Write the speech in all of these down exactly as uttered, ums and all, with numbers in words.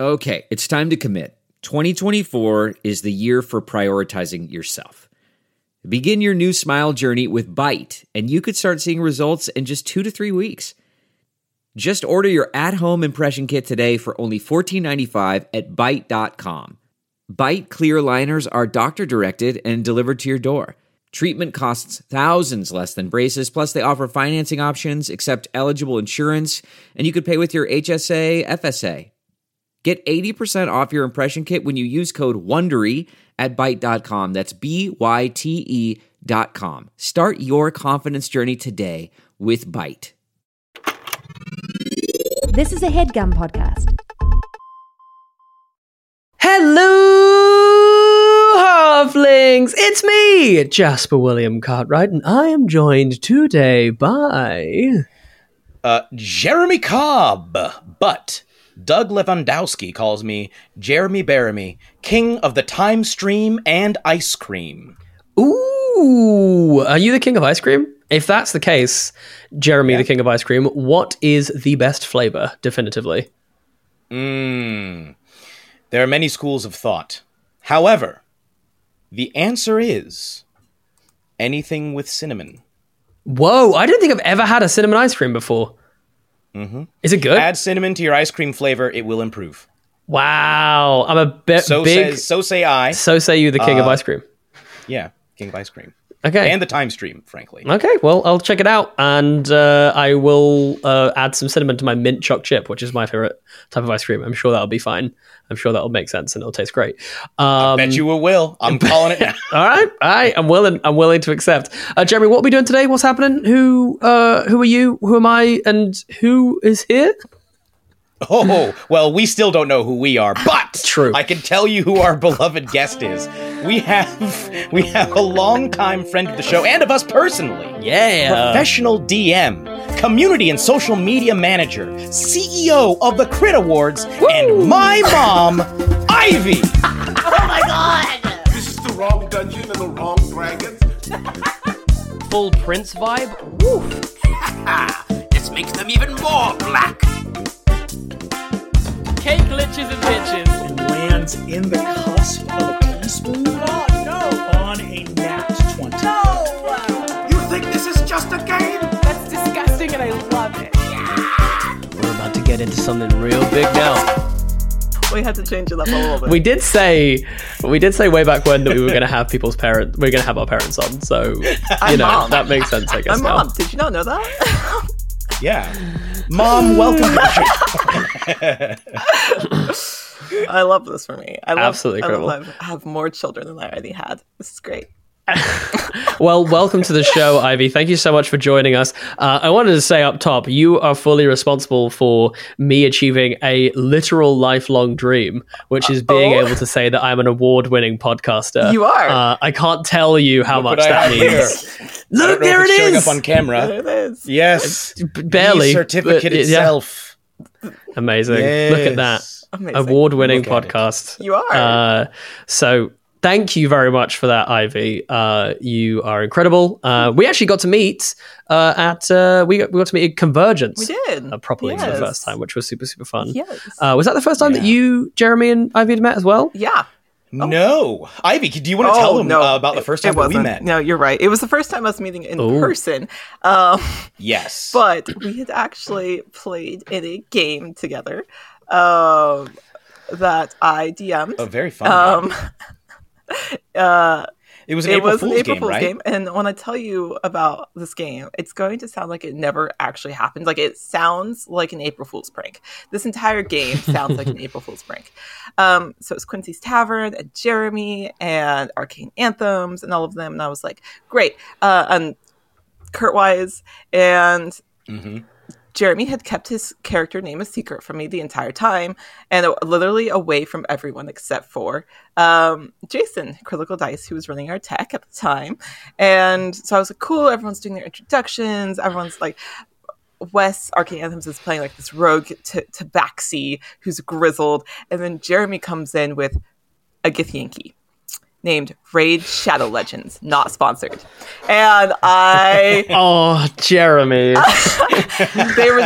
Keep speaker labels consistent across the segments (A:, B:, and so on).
A: Okay, it's time to commit. twenty twenty-four is the year for prioritizing yourself. Begin your new smile journey with Byte, and you could start seeing results in just two to three weeks. Just order your at-home impression kit today for only fourteen ninety-five at byte dot com. Byte clear aligners are doctor-directed and delivered to your door. Treatment costs thousands less than braces, plus they offer financing options, accept eligible insurance, and you could pay with your H S A, F S A. Get eighty percent off your impression kit when you use code WONDERY at byte dot com. That's B Y T E dot com. Start your confidence journey today with Byte.
B: This is a HeadGum podcast.
C: Hello, halflings! It's me, Jasper William Cartwright, and I am joined today by...
D: Uh, Jeremy Cobb, but... Doug Lewandowski calls me Jeremy Baramy, king of the time stream and ice cream.
C: Ooh, are you the king of ice cream? If that's the case, Jeremy,
D: yeah.
C: the king of ice cream, what is the best flavor, definitively?
D: Mmm. There are many schools of thought. However, the answer is anything with cinnamon.
C: Whoa, I don't think I've ever had a cinnamon ice cream before.
D: Mm-hmm.
C: Is it good?
D: Add cinnamon to your ice cream flavor, it will improve.
C: Wow, I'm a bit
D: so
C: big...
D: Says, so say I.
C: So say you, the king
D: uh,
C: of ice cream.
D: Yeah, king of ice cream.
C: Okay.
D: And the time stream, frankly.
C: Okay, well, I'll check it out, and uh, I will uh, add some cinnamon to my mint choc chip, which is my favorite type of ice cream. I'm sure that'll be fine. I'm sure that'll make sense, and it'll taste great. Um,
D: I bet you it will. I'm calling it now.
C: all right, all right. I'm willing. I'm willing to accept. Uh, Jeremy, what are we doing today? What's happening? Who? Uh, who are you? Who am I? And who is here?
D: Oh, well, we still don't know who we are, but
C: True.
D: I can tell you who our beloved guest is. We have we have a longtime friend of the show and of us personally.
C: Yeah.
D: Professional D M, community and social media manager, C E O of the Crit Awards, Woo! And my mom, Ivy.
E: Oh my god!
F: This is the wrong dungeon and the wrong dragons.
C: Full Prince vibe? Woo!
F: This makes them even more black.
C: Cake glitches and bitches.
G: And lands in the cusp of a teaspoon.
F: Oh no!
G: On a nat twenty.
F: No! You think this is just a game?
E: That's disgusting and I love it.
C: We're about to get into something real big now.
E: We had to change it up a little bit.
C: We did say, we did say way back when that we were going to have people's parents, we are going to have our parents on. So, you
E: I'm
C: know,
E: mom.
C: that makes sense, I guess.
E: I'm
C: now.
E: mom. Did you not know that?
D: Yeah. Mom, welcome to the show.
E: I love this for me. I love,
C: Absolutely
E: I
C: incredible.
E: love I have more children than I already had. This is great.
C: Well, welcome to the show, Ivy. Thank you so much for joining us. Uh, I wanted to say up top, you are fully responsible for me achieving a literal lifelong dream, which is being
E: oh.
C: able to say that I'm an award-winning podcaster.
E: You are.
C: Uh, I can't tell you how
D: Look
C: much
D: what I
C: that
D: have
C: means.
D: here.
C: Look,
D: I don't know
C: there
D: if it's
C: it
D: showing
C: is.
D: up on camera.
E: There it is.
D: Yes.
C: B- barely.
D: The certificate
C: but, yeah.
D: itself.
C: Amazing.
D: Yes.
C: Look at that.
E: Amazing.
C: Award-winning
D: Look at
C: podcast.
E: You are.
C: Uh, so thank you very much for that, Ivy. Uh, you are incredible. Uh, we actually got to meet uh, at uh, we got we got to meet at Convergence.
E: We did.
C: uh, properly for the
E: Yes.
C: first time, which was super super fun.
E: Yes.
C: Uh, was that the first time that
D: Yeah.
C: you, Jeremy, and Ivy had met as well?
E: Yeah.
D: No. Ivy, do you want to tell
E: Oh,
D: them
E: no.
D: uh, about the first time
E: It
D: that we
E: wasn't.
D: met?
E: No, you're right. It was the first time us meeting in
C: Ooh.
E: person. Um,
D: Yes.
E: but we had actually played in a game together um, that I D M'd.
D: a very fun
E: Um,
D: game.
E: uh,
D: It was an
E: it
D: April
E: was
D: Fool's
E: an April
D: game,
E: Fool's
D: right?
E: game, and when I tell you about this game, it's going to sound like it never actually happened. Like it sounds like an April Fool's prank. This entire game sounds like an April Fool's prank. Um, so it's Quincy's Tavern and Jeremy and Arcane Anthems and all of them, and I was like, great. Uh, and Kurt Wise and
D: Mm-hmm.
E: Jeremy had kept his character name a secret from me the entire time, and uh, literally away from everyone except for um, Jason, Critical Dice, who was running our tech at the time. And so I was like, cool, everyone's doing their introductions. Everyone's like, Wes, Arcane Anthems, is playing like this rogue t- tabaxi who's grizzled. And then Jeremy comes in with a Githyanki named Raid Shadow Legends, not sponsored. And I...
C: Oh, Jeremy.
E: they were the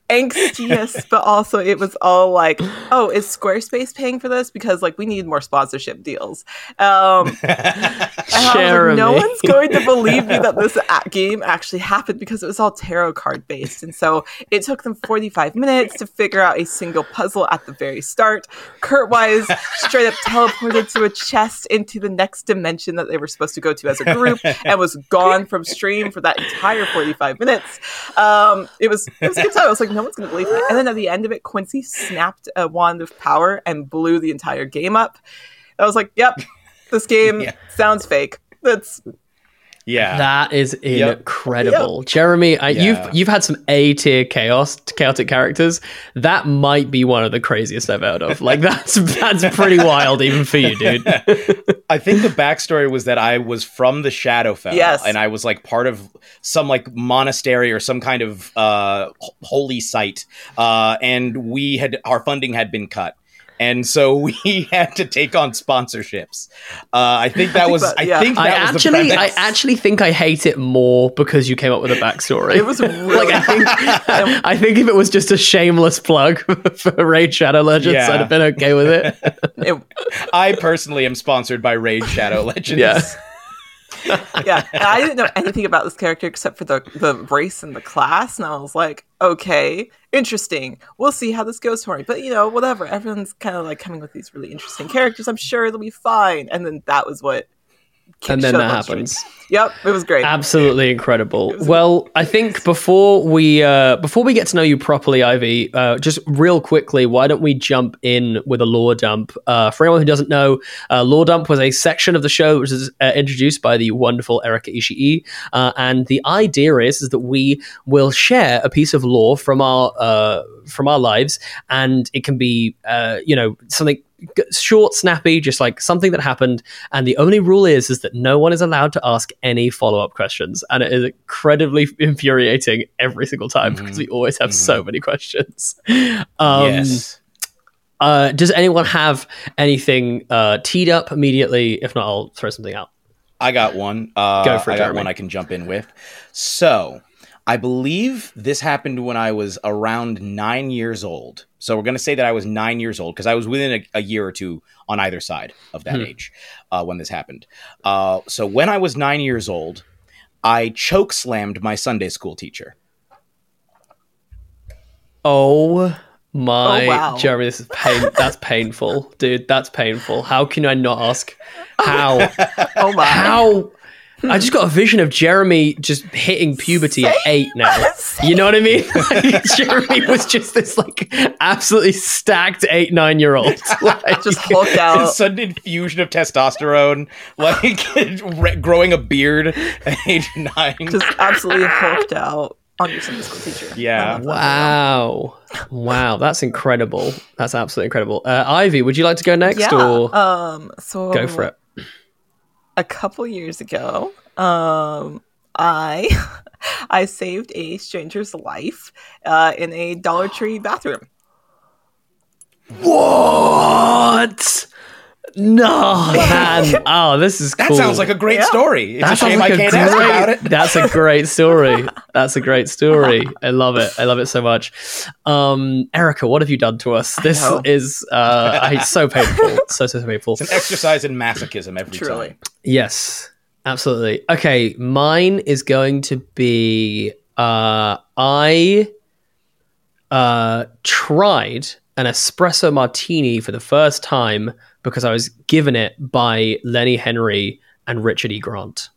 E: angstiest, but also it was all like, oh, is Squarespace paying for this? Because like we need more sponsorship deals. Um, and I was like, no one's going to believe me that this a- game actually happened because it was all tarot card based. And so it took them forty-five minutes to figure out a single puzzle at the very start. Kurtwise straight up teleported to a chest into the next dimension that they were supposed to go to as a group and was gone from stream for that entire forty-five minutes. Um, it was it was a good time. I was like, no one's going to believe me. And then at the end of it, Quincy snapped a wand of power and blew the entire game up. I was like, yep, this game
D: Yeah.
E: sounds fake. That's
D: Yeah.
C: That is
D: Yep.
C: incredible. Jeremy, I,
D: Yeah.
C: you've you've had some A-tier chaos, chaotic characters. That might be one of the craziest I've heard of. Like, that's that's pretty wild even for you, dude.
D: I think the backstory was that I was from the Shadowfell,
E: Yes.
D: and I was like part of some like monastery or some kind of uh, h- holy site, uh, and we had our funding had been cut, and so we had to take on sponsorships. Uh, I think that was.
E: that-
D: I
E: yeah.
D: think that
C: I
D: was
C: actually,
D: the
C: I
D: premise.
C: actually think I hate it more because you came up with a backstory.
E: it was really
C: like I think, I think if it was just a shameless plug for Raid Shadow Legends,
D: Yeah.
C: I'd have been okay with it.
E: it,
D: I personally am sponsored by Raid Shadow Legends.
C: Yeah.
E: yeah, and I didn't know anything about this character except for the the race and the class, and I was like, okay, interesting. We'll see how this goes for me. But you know, whatever. Everyone's kind of like coming with these really interesting characters. I'm sure it'll be fine. And then that was what.
C: And then
E: showed
C: that
E: up on stream.
C: happens.
E: Yep, it was great.
C: Absolutely incredible. Well, I think before we uh, before we get to know you properly, Ivy, uh, just real quickly, why don't we jump in with a lore dump? Uh, for anyone who doesn't know, uh, lore dump was a section of the show which was uh, introduced by the wonderful Erika Ishii, uh, and the idea is, is that we will share a piece of lore from our uh, from our lives, and it can be uh, you know something g- short, snappy, just like something that happened. And the only rule is is that no one is allowed to ask any follow-up questions, and it is incredibly infuriating every single time because we always have so many questions. Um,
D: Yes.
C: uh, does anyone have anything uh, teed up immediately? If not, I'll throw something out.
D: I got one. Uh,
C: Go for it,
D: I got
C: Jeremy.
D: one I can jump in with. So, I believe this happened when I was around nine years old. So we're going to say that I was nine years old because I was within a, a year or two on either side of that age uh, when this happened. Uh, so when I was nine years old, I choke slammed my Sunday school teacher.
C: Oh my,
E: Oh, wow.
C: Jeremy, this is pain. That's painful, dude. That's painful. How can I not ask? How?
E: oh my.
C: How? I just got a vision of Jeremy just hitting puberty at
E: Same.
C: eight now. You know what I mean? Like, Jeremy was just this like absolutely stacked eight, nine year old. Like,
E: Just hulked
D: A
E: out.
D: sudden infusion of testosterone, like re- growing a beard at age nine.
E: Just absolutely hulked out on your Sunday school teacher.
D: Yeah.
E: I love that.
C: wow. Wow. That's incredible. That's absolutely incredible. Uh, Ivy, would you like to go next
E: Yeah.
C: or
E: Um. So
C: go for it?
E: a couple years ago, um, I I saved a stranger's life uh, in a Dollar Tree bathroom.
C: What? No, man. Oh, this is
D: That
C: cool.
D: sounds like a great
E: Yeah.
D: story. It's
C: That
D: a
C: sounds
D: shame
C: like
D: I
C: a
D: can't ask
C: great-
D: about it.
C: That's a great story. That's a great story. I love it. I love it so much. Um, Erica, what have you done to us? This
E: know.
C: is uh, it's so painful. So so painful.
D: It's an exercise in masochism every
E: Truly.
D: time.
C: Yes, absolutely. Okay, mine is going to be uh, I uh, tried an espresso martini for the first time because I was given it by Lenny Henry and Richard E. Grant.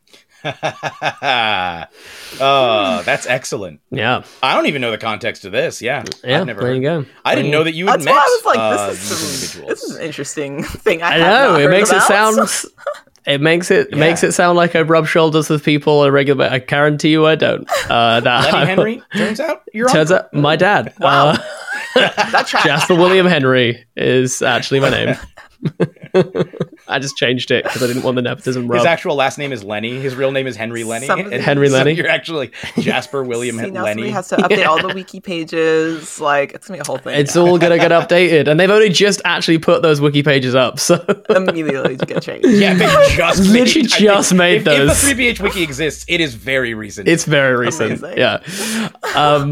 D: Oh, that's excellent.
C: Yeah,
D: I don't even know the context of this. Yeah,
C: yeah.
D: I've never
C: there
D: heard.
C: you go.
D: I didn't know that you had
E: That's
D: met
E: why I was like,
D: uh,
E: this is
D: these
E: some,
D: individuals.
E: this is an interesting thing. I,
C: I
E: have
C: know
E: not
C: it
E: heard
C: makes it
E: about.
C: sound. It makes it
D: Yeah.
C: makes it sound like I rub shoulders with people on a regular. I guarantee you, I don't. Uh, that
D: Lenny Henry. Turns out you're
C: Turns out, my dad.
E: Wow.
C: Uh,
E: That tracks.
C: Jasper William Henry is actually my name. I just changed it because I didn't want the nepotism rub.
D: His actual last name is Lenny. His real name is Henry Lenny.
E: Some of
D: And
C: Henry
D: so
C: Lenny.
D: You're actually Jasper William
E: See, now
D: Lenny.
E: somebody has to update all the wiki pages. Like, it's gonna be a whole thing.
C: It's all gonna get updated, and they've only just actually put those wiki pages up. So
E: immediately to get changed.
D: Yeah, they just
C: Literally
D: made, I think-
C: just made
D: if,
C: those.
D: If the three B H wiki exists, it is very recent.
C: it's very recent.
E: Amazing.
C: Yeah. Um,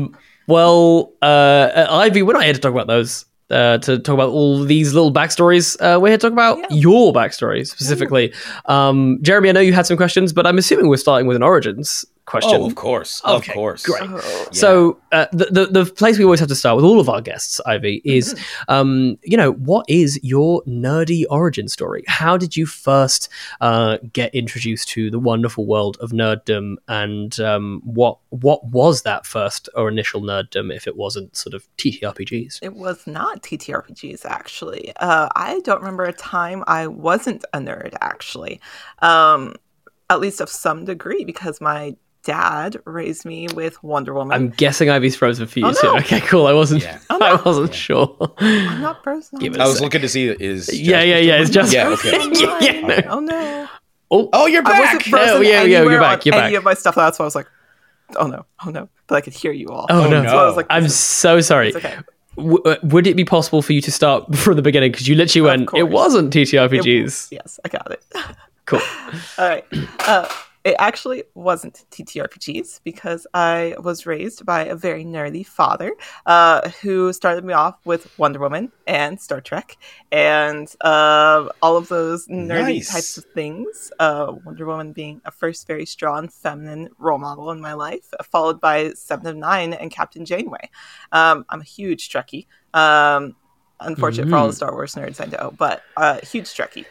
C: Well, uh, Ivy, we're not here to talk about those. Uh, to talk about all these little backstories. Uh, we're here to talk about
E: Yeah.
C: your backstory specifically. Um, Jeremy, I know you had some questions, but I'm assuming we're starting with an origins question.
D: Oh, of course.
C: Okay,
D: of course.
C: great.
E: Oh.
C: So uh, the, the the place we always have to start with all of our guests, Ivy, is um, you know, what is your nerdy origin story? How did you first uh, get introduced to the wonderful world of nerddom, and um, what what was that first or initial nerddom if it wasn't sort of T T R P Gs?
E: It was not T T R P Gs, actually. Uh, I don't remember a time I wasn't a nerd, actually. Um, at least of some degree, because my dad raised me with Wonder Woman.
C: I'm guessing Ivy's frozen for you
E: Oh,
C: too.
E: no.
C: Okay, cool. I wasn't.
D: Yeah.
E: Oh, no.
C: I wasn't sure.
E: I'm not frozen.
C: Give it
D: I
C: a
D: was
C: sec.
D: looking to see is
C: Yeah, yeah, yeah. It's just.
D: Yeah, okay.
C: yeah, yeah, no.
E: Oh no!
C: Oh,
D: Oh, you're
E: I
D: back.
E: wasn't frozen
C: Oh, yeah, yeah,
E: anywhere
C: you're back,
E: on
C: you're
E: any
C: back.
E: of my stuff. That's why I was like, "Oh no, oh no!" But I could hear you all.
C: Oh,
D: Oh,
C: no.
D: no.
E: So I was like,
C: I'm
E: this is-
C: so sorry.
E: it's okay.
C: W- uh, would it be possible for you to start from the beginning? Because you literally
E: Of
C: went,
E: course.
C: it wasn't T T R P
E: It-
C: Gs.
E: yes, I got it.
C: Cool.
E: All right. Uh, it actually wasn't T T R P Gs because I was raised by a very nerdy father uh, who started me off with Wonder Woman and Star Trek and uh, all of those nerdy
D: Nice.
E: types of things. Uh, Wonder Woman being a first very strong feminine role model in my life, followed by Seven of Nine and Captain Janeway. Um, I'm a huge Trekkie. Um, Unfortunate for all the Star Wars nerds I know, but uh, huge Trekkie.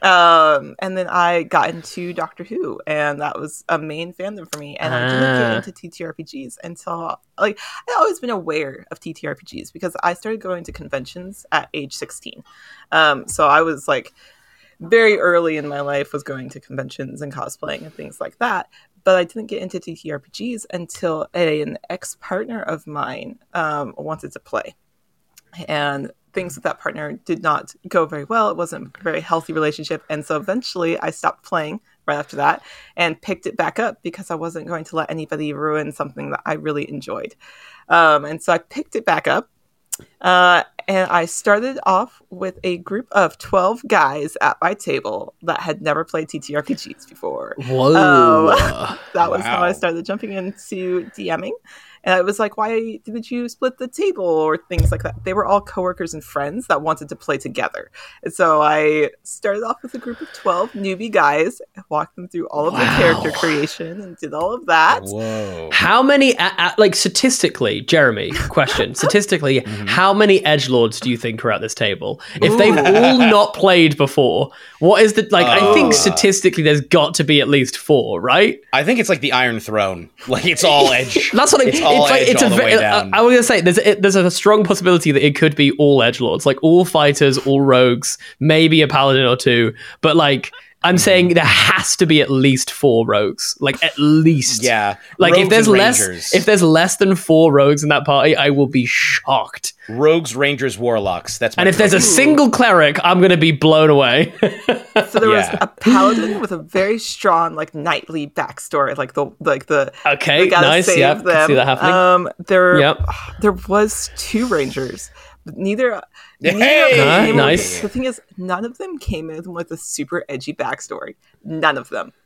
E: Um, and then I got into Doctor Who, and that was a main fandom for me. And I didn't
C: Ah.
E: get into T T R P Gs until, like, I'd always been aware of T T R P Gs because I started going to conventions at age sixteen. Um, so I was like, very early in my life was going to conventions and cosplaying and things like that. But I didn't get into T T R P Gs until a, an ex-partner of mine um, wanted to play. And things with that partner did not go very well. It wasn't a very healthy relationship. And so eventually I stopped playing right after that and picked it back up because I wasn't going to let anybody ruin something that I really enjoyed. Um, and so I picked it back up. Uh, and I started off with a group of twelve guys at my table that had never played T T R P Gs before.
C: Whoa.
E: Um, that was how I
D: Wow.
E: started jumping into DMing. And I was like, why didn't you split the table or things like that? They were all coworkers and friends that wanted to play together. And so I started off with a group of twelve newbie guys, walked them through all of the
C: Wow.
E: character creation and did all of that.
D: Whoa.
C: How many, uh, uh, like statistically, Jeremy, question, statistically,
D: Mm-hmm.
C: how many edgelords do you think are at this table? If they've all not played before, what is the, like, I think
D: Uh.
C: statistically there's got to be at least four, right?
D: I think it's like the Iron Throne. Like it's all edge.
C: That's what I,
D: It's all
C: like,
D: edge all the
C: ve-
D: way
C: uh,
D: down.
C: I was gonna say there's it, there's a strong possibility that it could be all edgelords, like all fighters, all rogues, maybe a paladin or two. But like I'm saying, there has to be at least four rogues, like at least.
D: Yeah.
C: Like if
D: Rogues
C: there's
D: and
C: less,
D: Rangers.
C: if there's less than four rogues in that party, I will be shocked.
D: Rogues, Rangers, Warlocks. That's my
C: And if there's a
D: trophy.
C: single cleric, I'm gonna be blown away.
E: So there
D: Yeah.
E: was a paladin with a very strong, like, knightly backstory, like the like the
C: Okay,
E: they gotta
C: nice,
E: save
C: yeah, can
E: them.
C: see that happening.
E: Um, there
C: Yep.
E: there was two rangers, but neither. neither of
D: Hey!
E: them
C: Ah,
E: came
C: nice.
E: With, the thing is, none of them came in with a super edgy backstory. None of them.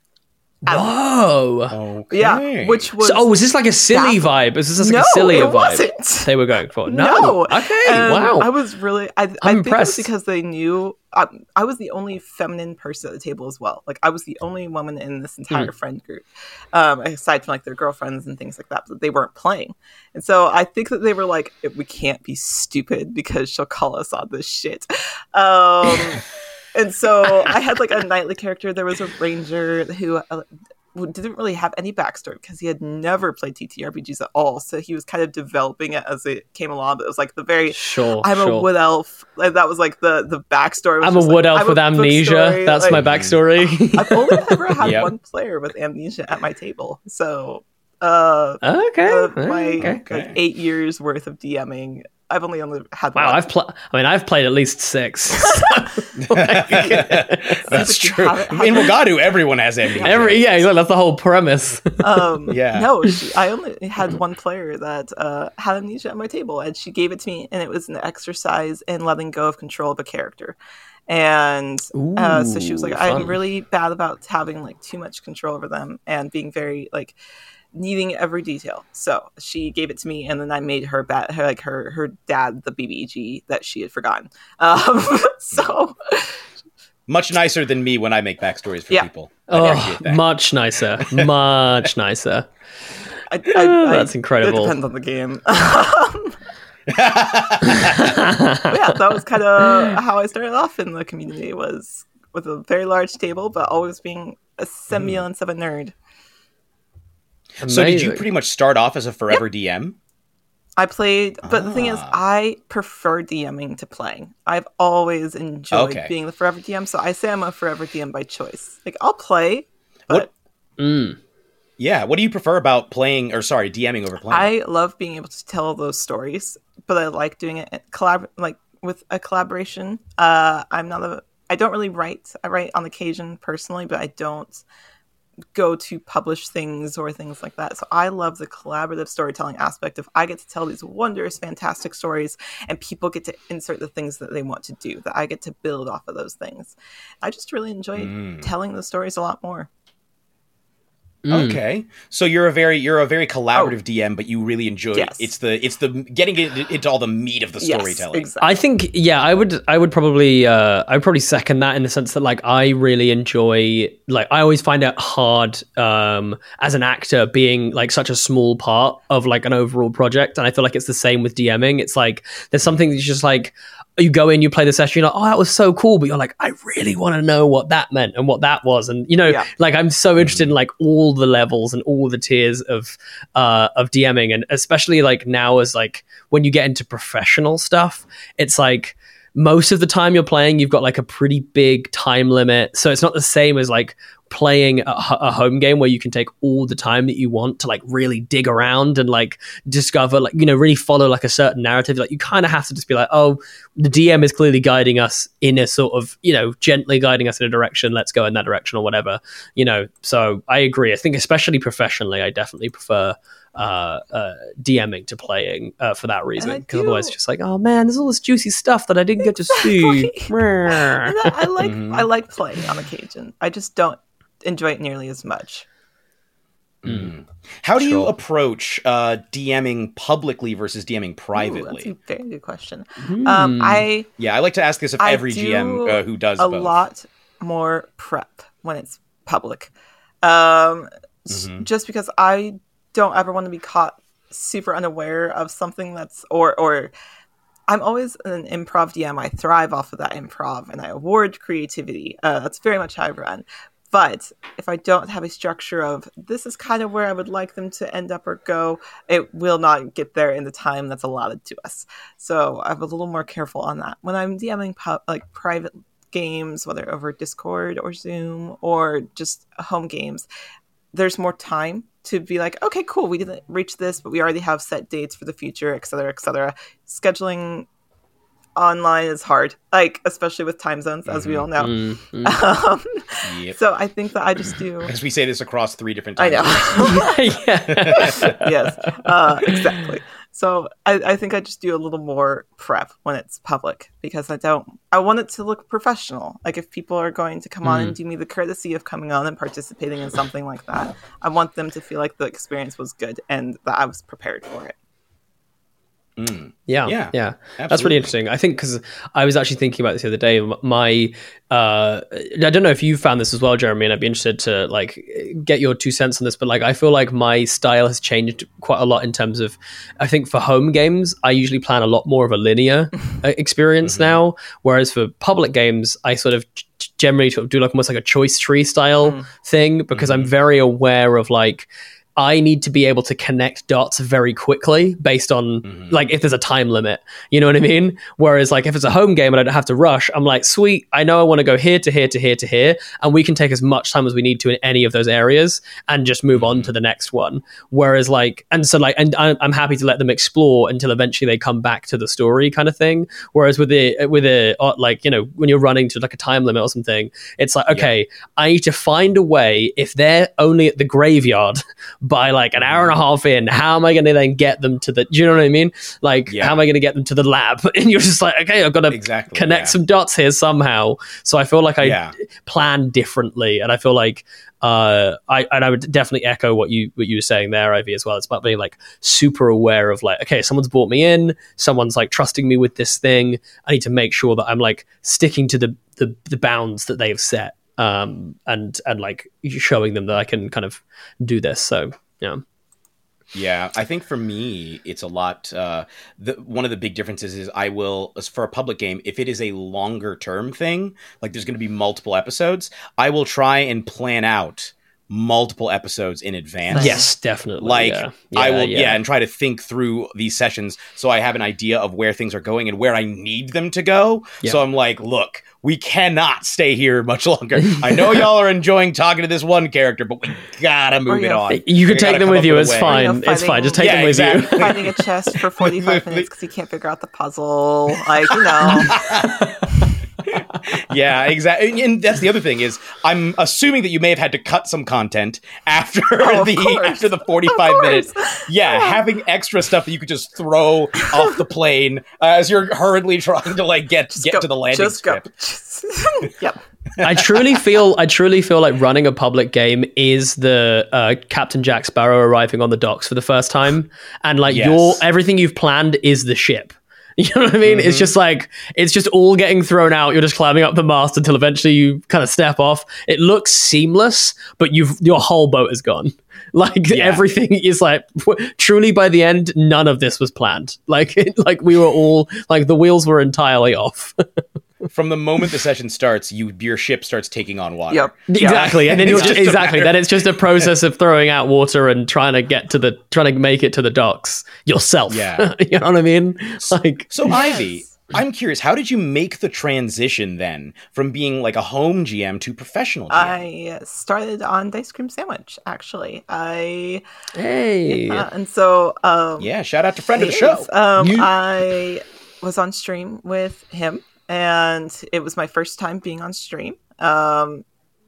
C: Whoa.
D: Okay.
E: Yeah, which was
C: So, oh, was this like a silly
E: baffling.
C: vibe? Is this just like
E: No,
C: a sillier
E: it
C: vibe
E: wasn't.
C: they were going for? No.
E: No.
C: Okay.
E: And
C: wow.
E: I was really. I, I think it
C: impressed.
E: was because they knew. I, I was the only feminine person at the table as well. Like I was the only woman in this entire
C: Hmm.
E: friend group, um, aside from like their girlfriends and things like that. But they weren't playing, and so I think that they were like, "We can't be stupid because she'll call us on this shit." Um, and so I had like a knightly character. There was a ranger who. Uh, didn't really have any backstory because he had never played T T R P Gs at all. So he was kind of developing it as it came along. But it was like the very,
C: Sure.
E: I'm
C: sure.
E: a wood elf. Like, that was like the the backstory. was
C: I'm a
E: just
C: wood
E: like,
C: elf
E: I'm
C: with
E: a book
C: amnesia.
E: story,
C: That's
E: like-
C: my backstory.
E: I've only ever had
D: Yep.
E: one player with amnesia at my table. So, uh,
C: okay.
E: uh, my
C: okay.
E: like
D: Okay.
E: eight years worth of DMing, I've only only had
C: Wow,
E: one.
C: I've played. I mean, I've played at least six.
D: That's
E: But you
D: true.
E: haven't-
D: In Wagadu, everyone has amnesia.
C: Every yeah, exactly, that's the whole premise.
E: um
D: Yeah.
E: no she, I only had one player that uh had amnesia at my table, and she gave it to me, and it was an exercise in letting go of control of a character. And uh, so she was like,
C: Ooh,
E: I'm
C: fun.
E: really bad about having like too much control over them and being very like needing every detail. So she gave it to me, and then I made her bat her like her her dad the B B G that she had forgotten. Um, so
D: much nicer than me when I make backstories for
E: Yeah.
D: people. I
C: Oh,
D: appreciate that.
C: much nicer, much nicer.
E: I, I, I,
C: That's incredible.
E: It depends on the game. Um, but yeah, that was kind of how I started off in the community, was with a very large table, but always being a semblance of a nerd.
D: So did you
C: Amazing.
D: pretty much start off as a forever D M?
E: I played, but the thing is,
D: Ah.
E: I prefer DMing to playing. I've always enjoyed
D: Okay.
E: being the forever D M, so I say I'm a forever D M by choice. Like, I'll play, but
D: What-
C: Mm.
D: Yeah. What do you prefer about playing, or sorry, DMing over playing?
E: I love being able to tell those stories, but I like doing it at collab like with a collaboration. Uh, I'm not a. I don't really write. I write on occasion personally, but I don't go to publish things or things like that. So I love the collaborative storytelling aspect of I get to tell these wondrous, fantastic stories, and people get to insert the things that they want to do. That I get to build off of those things. I just really enjoy
D: Mm.
E: telling the stories a lot more.
C: Mm.
D: Okay, so you're a very you're a very collaborative D M, but you really enjoy
E: Yes.
D: it's the it's the getting it into all the meat of the storytelling.
E: Yes, exactly.
C: I think, yeah, I would, I would probably, uh, I would probably second that in the sense that, like, I really enjoy, like, I always find it hard, um, as an actor being like such a small part of like an overall project, and I feel like it's the same with DMing. It's like there's something that's just like, you go in, you play the session, you're like, oh, that was so cool, but you're like, I really want to know what that meant and what that was, and you know,
E: Yeah.
C: like, I'm so interested in like all the levels and all the tiers of uh of DMing, and especially like now as like when you get into professional stuff, it's like most of the time you're playing, you've got like a pretty big time limit, so it's not the same as like playing a, h- a home game where you can take all the time that you want to like really dig around and like discover, like, you know, really follow like a certain narrative. Like, you kind of have to just be like, oh, the D M is clearly guiding us in a sort of, you know, gently guiding us in a direction, let's go in that direction or whatever, you know. So I agree. I think especially professionally, I definitely prefer uh, uh, DMing to playing uh, for that reason,
E: I
C: because otherwise
E: do-
C: it's just like, oh man, there's all this juicy stuff that I didn't get to see.
E: Exactly. And I, I like
D: Mhm.
E: I like playing on occasion. I just don't enjoy it nearly as much.
D: Mm. How do you
C: Sure.
D: approach uh, DMing publicly versus DMing
E: Ooh,
D: privately?
E: that's a very good question.
C: Hmm.
E: Um, I
D: Yeah, I like to ask this of
E: I
D: every G M
E: do
D: uh, who does
E: a
D: both.
E: lot more prep when it's public, um, s-
D: Mhm.
E: just because I don't ever want to be caught super unaware of something that's or or. I'm always an improv D M. I thrive off of that improv, and I award creativity. Uh, that's very much how I run. But if I don't have a structure of this is kind of where I would like them to end up or go, it will not get there in the time that's allotted to us. So I'm a little more careful on that. When I'm DMing pu- like private games, whether over Discord or Zoom or just home games, there's more time to be like, okay, cool, we didn't reach this, but we already have set dates for the future, et cetera, et cetera. Scheduling online is hard, like especially with time zones, as we all know.
C: Mm, mm.
E: Um,
D: Yep.
E: so I think that I just do.
D: As we say this across three different
E: I
D: times.
E: know.
C: yeah.
E: Yes, uh, exactly. So I, I think I just do a little more prep when it's public, because I don't. I want it to look professional. Like, if people are going to come on and do me the courtesy of coming on and participating in something like that, I want them to feel like the experience was good and that I was prepared for it.
D: Mm.
C: Yeah,
D: Yeah,
C: yeah, That's
D: absolutely.
C: really interesting. I think because I was actually thinking about this the other day. My, uh, I don't know if you found this as well, Jeremy, and I'd be interested to like get your two cents on this. But like, I feel like my style has changed quite a lot in terms of, I think for home games, I usually plan a lot more of a linear uh, experience now, whereas for public games, I sort of g- generally sort of do like almost like a choice tree style
E: Mm.
C: thing, because I'm very aware of like, I need to be able to connect dots very quickly based on
D: Mhm.
C: like if there's a time limit, you know what I mean? Whereas like if it's a home game and I don't have to rush, I'm like, sweet, I know I want to go here to here to here to here, and we can take as much time as we need to in any of those areas and just move on to the next one. Whereas like, and so like, and I- I'm happy to let them explore until eventually they come back to the story kind of thing. Whereas with the with a uh, like, you know, when you're running to like a time limit or something, it's like, okay, I need to find a way, if they're only at the graveyard by like an hour and a half in, how am I going to then get them to the, do you know what I mean? Like,
D: Yeah.
C: how am I going to get them to the lab? And you're just like, okay, I've got to
D: Exactly,
C: connect
D: yeah.
C: some dots here somehow. So I feel like I
D: Yeah.
C: plan differently. And I feel like, uh, I, and I would definitely echo what you, what you were saying there, Ivy, as well. It's about being like super aware of like, okay, someone's brought me in, someone's like trusting me with this thing. I need to make sure that I'm like sticking to the, the, the bounds that they've set. Um, and, and like showing them that I can kind of do this. So, yeah.
D: Yeah, I think for me, it's a lot. Uh, the, one of the big differences is I will, as for a public game, if it is a longer term thing, like there's going to be multiple episodes, I will try and plan out multiple episodes in advance.
C: Yes, definitely.
D: Like
C: yeah.
D: I
C: Yeah,
D: will,
C: yeah.
D: yeah. and try to think through these sessions so I have an idea of where things are going and where I need them to go.
C: Yeah.
D: So I'm like, look, we cannot stay here much longer. I know y'all are enjoying talking to this one character, but we gotta move
E: Or,
D: it
E: yeah.
D: on.
C: You can
D: We
C: take
D: gotta
C: them
D: come
C: with
D: up
C: you.
D: with a
C: It's
D: way.
C: fine.
E: Or, you know,
C: It's fine. Just take
D: Yeah,
C: them with
D: exactly.
C: you.
E: Finding a chest for forty-five minutes because you can't figure out the puzzle. Like, you know.
D: Yeah, exactly. And that's the other thing is I'm assuming that you may have had to cut some content after
E: Oh, of
D: the
E: course.
D: after the
E: Of
D: forty-five
E: course.
D: minutes. Yeah, having extra stuff that you could just throw off the plane uh, as you're hurriedly trying to like get
E: Just
D: get
E: go.
D: to the landing
E: Just
D: strip.
E: go. Just- yep.
C: I truly feel I truly feel like running a public game is the uh, Captain Jack Sparrow arriving on the docks for the first time, and like
D: Yes.
C: your everything you've planned is the ship. You know what I mean?
D: Mm-hmm.
C: It's just like it's just all getting thrown out. You're just climbing up the mast until eventually you kind of step off. It looks seamless, but you've your whole boat is gone. Like
D: Yeah.
C: everything is like w- truly by the end, none of this was planned. Like it, like we were all like the wheels were entirely off.
D: From the moment the session starts, you your ship starts taking on water.
E: Yep.
C: Exactly, and then
D: It's
C: you're just,
D: just a
C: exactly.
D: matter-
C: Then it's just a process of throwing out water and trying to get to the, trying to make it to the docks yourself.
D: Yeah.
C: You know what I mean? Like,
D: So
E: Yes.
D: Ivy, I'm curious, how did you make the transition then from being like a home G M to professional G M?
E: I started on Dice Cream Sandwich, actually. I
C: hey,
E: uh, and so um
D: yeah, shout out to friend of the
E: Yes,
D: show.
E: Um,
C: You-
E: I was on stream with him, and it was my first time being on stream. Um,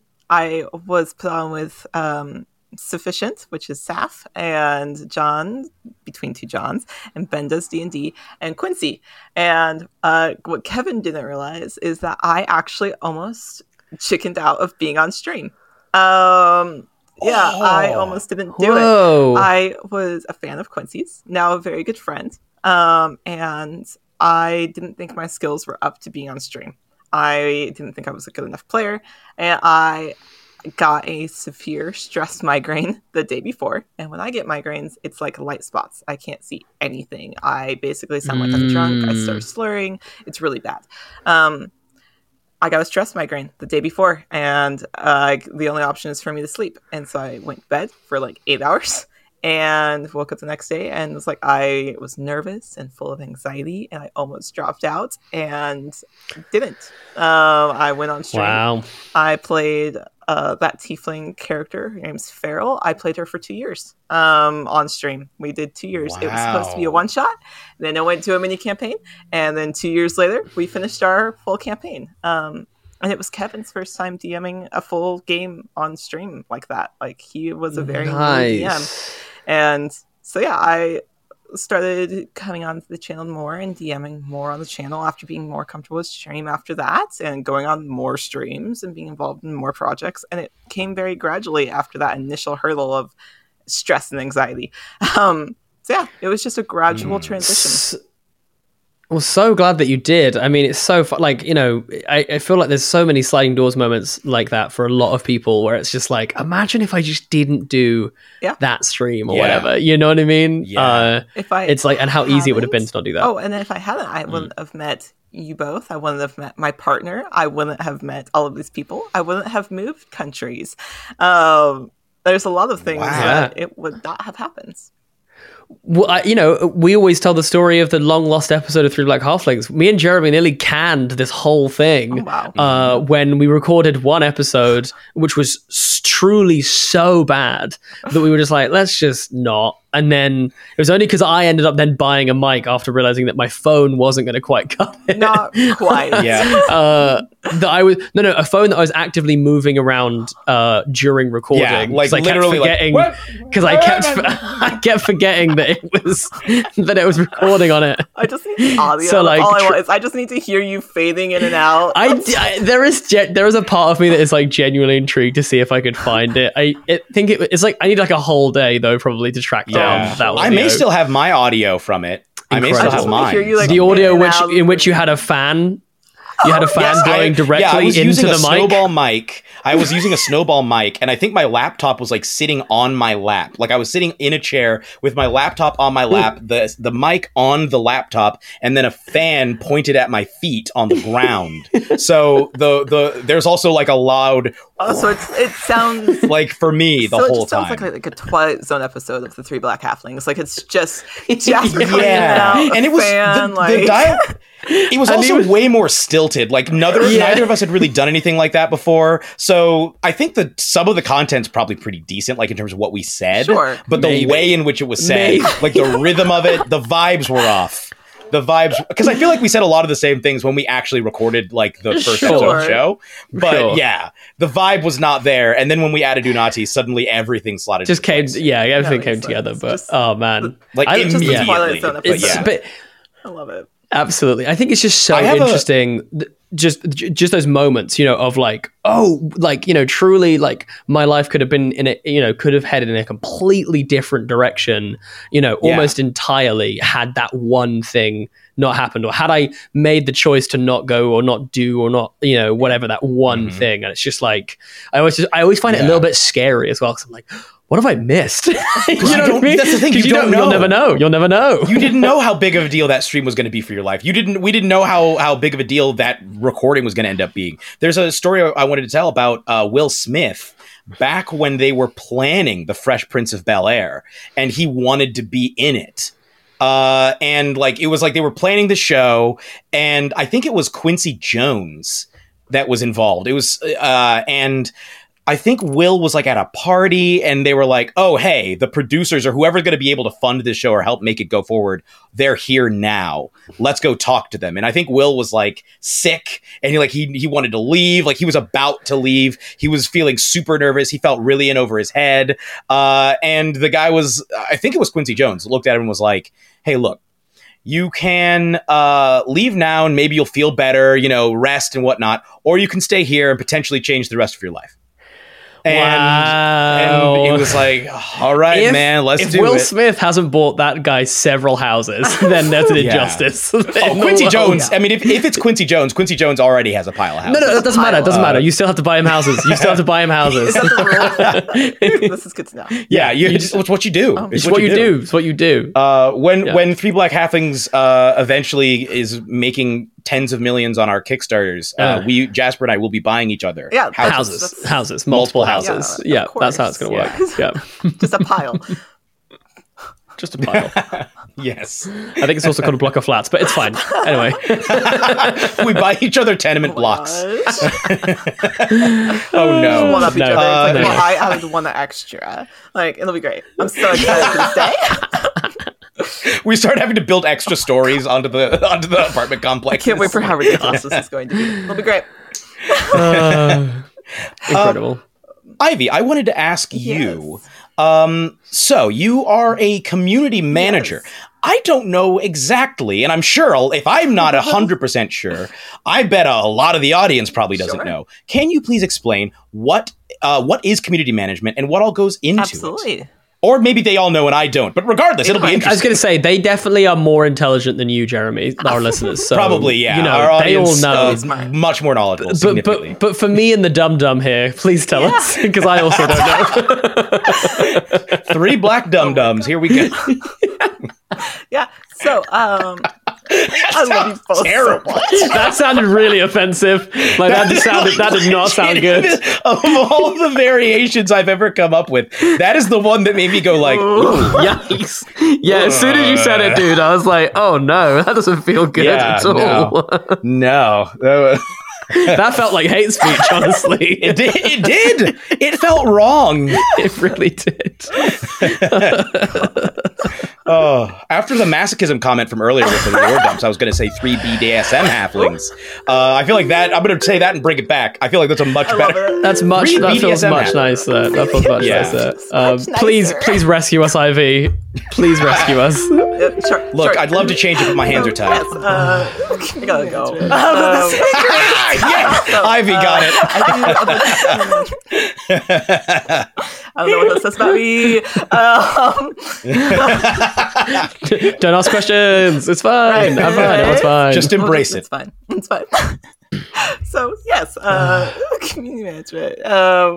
E: I was put on with um, Sufficient, which is Saf, and John, between two Johns, and Ben does D and D, and Quincy. And uh, what Kevin didn't realize is that I actually almost chickened out of being on stream. Um, yeah, I
D: Oh.
E: almost didn't do it.
C: whoa,
E: I was a fan of Quincy's, now a very good friend, um, and I didn't think my skills were up to being on stream. I didn't think I was a good enough player, and I got a severe stress migraine the day before. And when I get migraines, it's like light spots. I can't see anything. I basically sound like I'm drunk. I
C: Mm.
E: start slurring. It's really bad. Um, I got a stress migraine the day before, and uh, the only option is for me to sleep. And so I went to bed for like eight hours and woke up the next day and was like, I was nervous and full of anxiety, and I almost dropped out and didn't. Um, I went on stream.
C: wow,
E: I played uh, that tiefling character. Her name's Farrell. I played her for two years um, on stream. We did two years. It was supposed to be a
D: Wow.
E: one shot. Then it went to a mini campaign. And then two years later, we finished our full campaign. Um, and it was Kevin's first time DMing a full game on stream like that. Like, he was a very new D M.
C: nice.
E: And so, yeah, I started coming onto the channel more and DMing more on the channel after being more comfortable with stream after that, and going on more streams and being involved in more projects. And it came very gradually after that initial hurdle of stress and anxiety. Um, so yeah, it was just a gradual transition.
C: S- Well, so glad that you did. I mean, it's so fu- like, you know, I, I feel like there's so many sliding doors moments like that for a lot of people where it's just like, imagine if I just didn't do
E: Yeah.
C: that stream or
D: Yeah.
C: whatever. You know what I mean?
D: Yeah.
C: Uh,
E: If I
C: it's like, and how easy it would have been
E: hadn't-
C: to not do that.
E: Oh, and then if I hadn't, I wouldn't have met you both. I wouldn't have met my partner. I wouldn't have met all of these people. I wouldn't have moved countries. Um, there's a lot of things
D: Wow.
E: that it would not have happened.
C: Well, I, you know, we always tell the story of the long lost episode of Three Black Halflings. Me and Jeremy nearly canned this whole thing
E: Oh, wow.
C: uh, when we recorded one episode, which was s- truly so bad that we were just like, let's just not. And then it was only because I ended up then buying a mic after realizing that my phone wasn't going to quite cut it.
E: Not quite.
D: Yeah.
C: uh, that I was no no a phone that I was actively moving around uh, during recording.
D: Yeah, like
C: 'cause I kept
D: literally, like,
C: forgetting
D: what?
C: because I kept I kept forgetting that it was that it was recording on it.
E: I just need the audio.
C: So, like,
E: all I
C: tr-
E: want is I just need to hear you fading in and out.
C: I, I there is ge- there is a part of me that is like genuinely intrigued to see if I could find it. I it, think it, it's like I need like a whole day though probably to track down
D: Yeah.
C: that audio.
D: I may still have my audio from it. I may still
C: Incredible.
D: have
E: I just wanna
D: mine.
E: hear you, like,
C: the audio
E: in and
C: which
E: out.
C: in which you had a fan. You had a fan
D: Yes, I-
C: blowing directly
D: yeah, I was
C: into
D: using
C: the
D: a
C: mic.
D: snowball mic. I was using a snowball mic, and I think my laptop was like sitting on my lap. Like I was sitting in a chair with my laptop on my lap, the the mic on the laptop, and then a fan pointed at my feet on the ground. So the the there's also like a loud
E: Oh, so it's, it sounds
D: like for me the
E: so it
D: whole
E: just sounds
D: time.
E: like, like a Twilight Zone episode of the Three Black Halflings. Like it's just Jasper coming in and
D: Yeah,
E: out, a
D: and it was
E: fan,
D: the,
E: like
D: the dial. It was
C: And
D: also
C: he was-
D: way more stilted. Like neither
C: Yeah.
D: neither of us had really done anything like that before. So I think that some of the content's probably pretty decent, like in terms of what we said.
E: Sure.
D: But the
C: Maybe.
D: way in which it was said,
C: Maybe.
D: like the rhythm of it, the vibes were off. The vibes, because I feel like we said a lot of the same things when we actually recorded like the first
C: Sure.
D: episode of the show. But
C: Sure.
D: yeah, the vibe was not there. And then when we added Unati, suddenly everything slotted.
C: just
D: into
C: came,
D: place.
C: yeah, everything
E: That
C: came
E: makes
C: together.
E: sense.
C: But
E: Just-
C: oh man,
D: Like
C: I-
E: just the
D: immediately.
E: Twilight Zone
D: But
E: episode.
C: it's
D: yeah.
C: but
E: I love it.
C: absolutely. I think it's just so
D: I have a-
C: interesting. th- just j- just those moments, you know, of like, oh, like, you know, truly, like my life could have been in a, you know, could have headed in a completely different direction, you know,
D: Yeah.
C: almost entirely had that one thing not happened, or had I made the choice to not go or not do or not, you know, whatever that one
D: Mhm.
C: thing. And it's just like, I always just, I always find it a
D: Yeah.
C: little bit scary as well, because I'm like, what have I missed? you know
D: you
C: what I
D: don't-
C: mean?
D: that's the thing,
C: 'Cause
D: you don't
C: You'll
D: know.
C: never know. You'll never know.
D: You didn't know how big of a deal that stream was going to be for your life. You didn't. We didn't know how how big of a deal that recording was going to end up being. There's a story I wanted to tell about uh, Will Smith back when they were planning the Fresh Prince of Bel-Air, and he wanted to be in it. Uh, and like it was like they were planning the show, and I think it was Quincy Jones that was involved. It was uh, and. I think Will was like at a party and they were like, oh, hey, the producers or whoever's going to be able to fund this show or help make it go forward, they're here now. Let's go talk to them. And I think Will was like sick and he like he he wanted to leave. Like he was about to leave. He was feeling super nervous. He felt really in over his head. Uh, and the guy was, I think it was Quincy Jones, looked at him and was like, hey, look. You can uh, leave now and maybe you'll feel better, you know, rest and whatnot, or you can stay here and potentially change the rest of your life. And,
C: Wow.
D: and it was like, all right,
C: If-
D: man, let's
C: if
D: do
C: Will
D: it.
C: Smith hasn't bought that guy several houses, then there's an
D: Yeah.
C: injustice.
D: Oh,
C: in the
D: Quincy
C: world.
D: Jones. I mean, if, if it's Quincy Jones, Quincy Jones already has a pile of houses.
C: No, no, it doesn't matter. It doesn't
D: Uh,
C: matter. You still have to buy him houses. You still have to buy him houses.
E: Is that the rule? This is good to know.
D: Yeah, you,
C: you
D: it's, it's what you do.
E: Um,
C: It's what you do. It's what you do.
D: Uh, when
C: Yeah.
D: when Three Black Halflings uh, eventually is making tens of millions on our Kickstarters, uh,
C: Uh.
D: we Jasper and I will be buying each other
E: Yeah,
D: houses.
C: houses,
E: that's-
C: houses, multiple,
D: Multiple
C: houses.
E: Yeah,
C: Yeah,
E: of
C: that's how it's
E: course.
C: going to work. Yeah,
E: Just a pile.
C: just a pile.
D: Yes,
C: I think it's also called a block of flats, but it's fine. Anyway,
D: we buy each other tenement blocks.
E: Gosh.
D: Oh no!
E: One up each
C: No.
E: other. It's
D: Uh,
E: like,
C: no.
E: well, I have the one extra. Like, it'll be great. I'm so excited for this day.
D: We start having to build extra stories onto the onto the apartment complex.
E: Can't wait for how ridiculous this is going to be. It'll be great.
C: uh, incredible.
D: Ivy, I wanted to ask you. Um, so you are a community manager.
E: Yes.
D: I don't know exactly, and I'm sure I'll, if I'm not one hundred percent sure, I bet a lot of the audience probably doesn't
E: Sure.
D: know. Can you please explain what uh, what is community management and what all goes into it?
E: Absolutely.
D: Or maybe they all know and I don't, but regardless, it'll be
E: I was
C: I was
D: interesting.
C: going to say they definitely are more intelligent than you, Jeremy, our listeners. So,
D: Probably, yeah.
C: You know,
D: Our
C: they all
D: audience,
C: know.
D: uh,
E: Smart.
D: much more knowledgeable,
C: but,
D: significantly.
C: but but for me and the dum dum here, please tell us because I also don't know.
D: Three black dum dums. Here we go.
E: Yeah. So, um, I love you both.
D: Terrible.
E: So much.
C: That sounded really offensive. Like that just sounded. That did not sound good.
D: Of all the variations I've ever come up with, that is the one that made me go like, ooh.
C: Yikes! Yeah, as soon as you said it, dude, I was like, "Oh no, that doesn't feel good
D: Yeah,
C: at all."
D: no. No. That was-
C: That felt like hate speech, honestly.
D: It did. It did. It felt wrong.
C: It really did.
D: Oh, after the masochism comment from earlier with the lore dumps, I was going to say three B D S M halflings. Uh, I feel like that. I'm going to say that and bring it back. I feel like that's a much
E: I love
D: better.
E: it.
C: That's much.
D: Three
C: That
D: B D S M
C: feels much
D: halflings.
C: nicer. That feels much
D: Yeah.
C: nicer.
E: Much
C: Um, please,
E: nicer.
C: please rescue us, Ivy. Please rescue us.
E: Yeah, sure,
D: Look,
E: sure.
D: I'd love to change it, but my hands are tied.
E: Yes, uh, I gotta go. Um,
D: yes,
E: so,
D: Ivy got
E: uh,
D: it.
E: I, do I don't know what that says about me. Um,
C: Don't ask questions. It's fine. I'm fine. It's fine.
D: Just embrace
E: it's
D: it.
E: fine. It's fine. So yes, uh, community management. Um,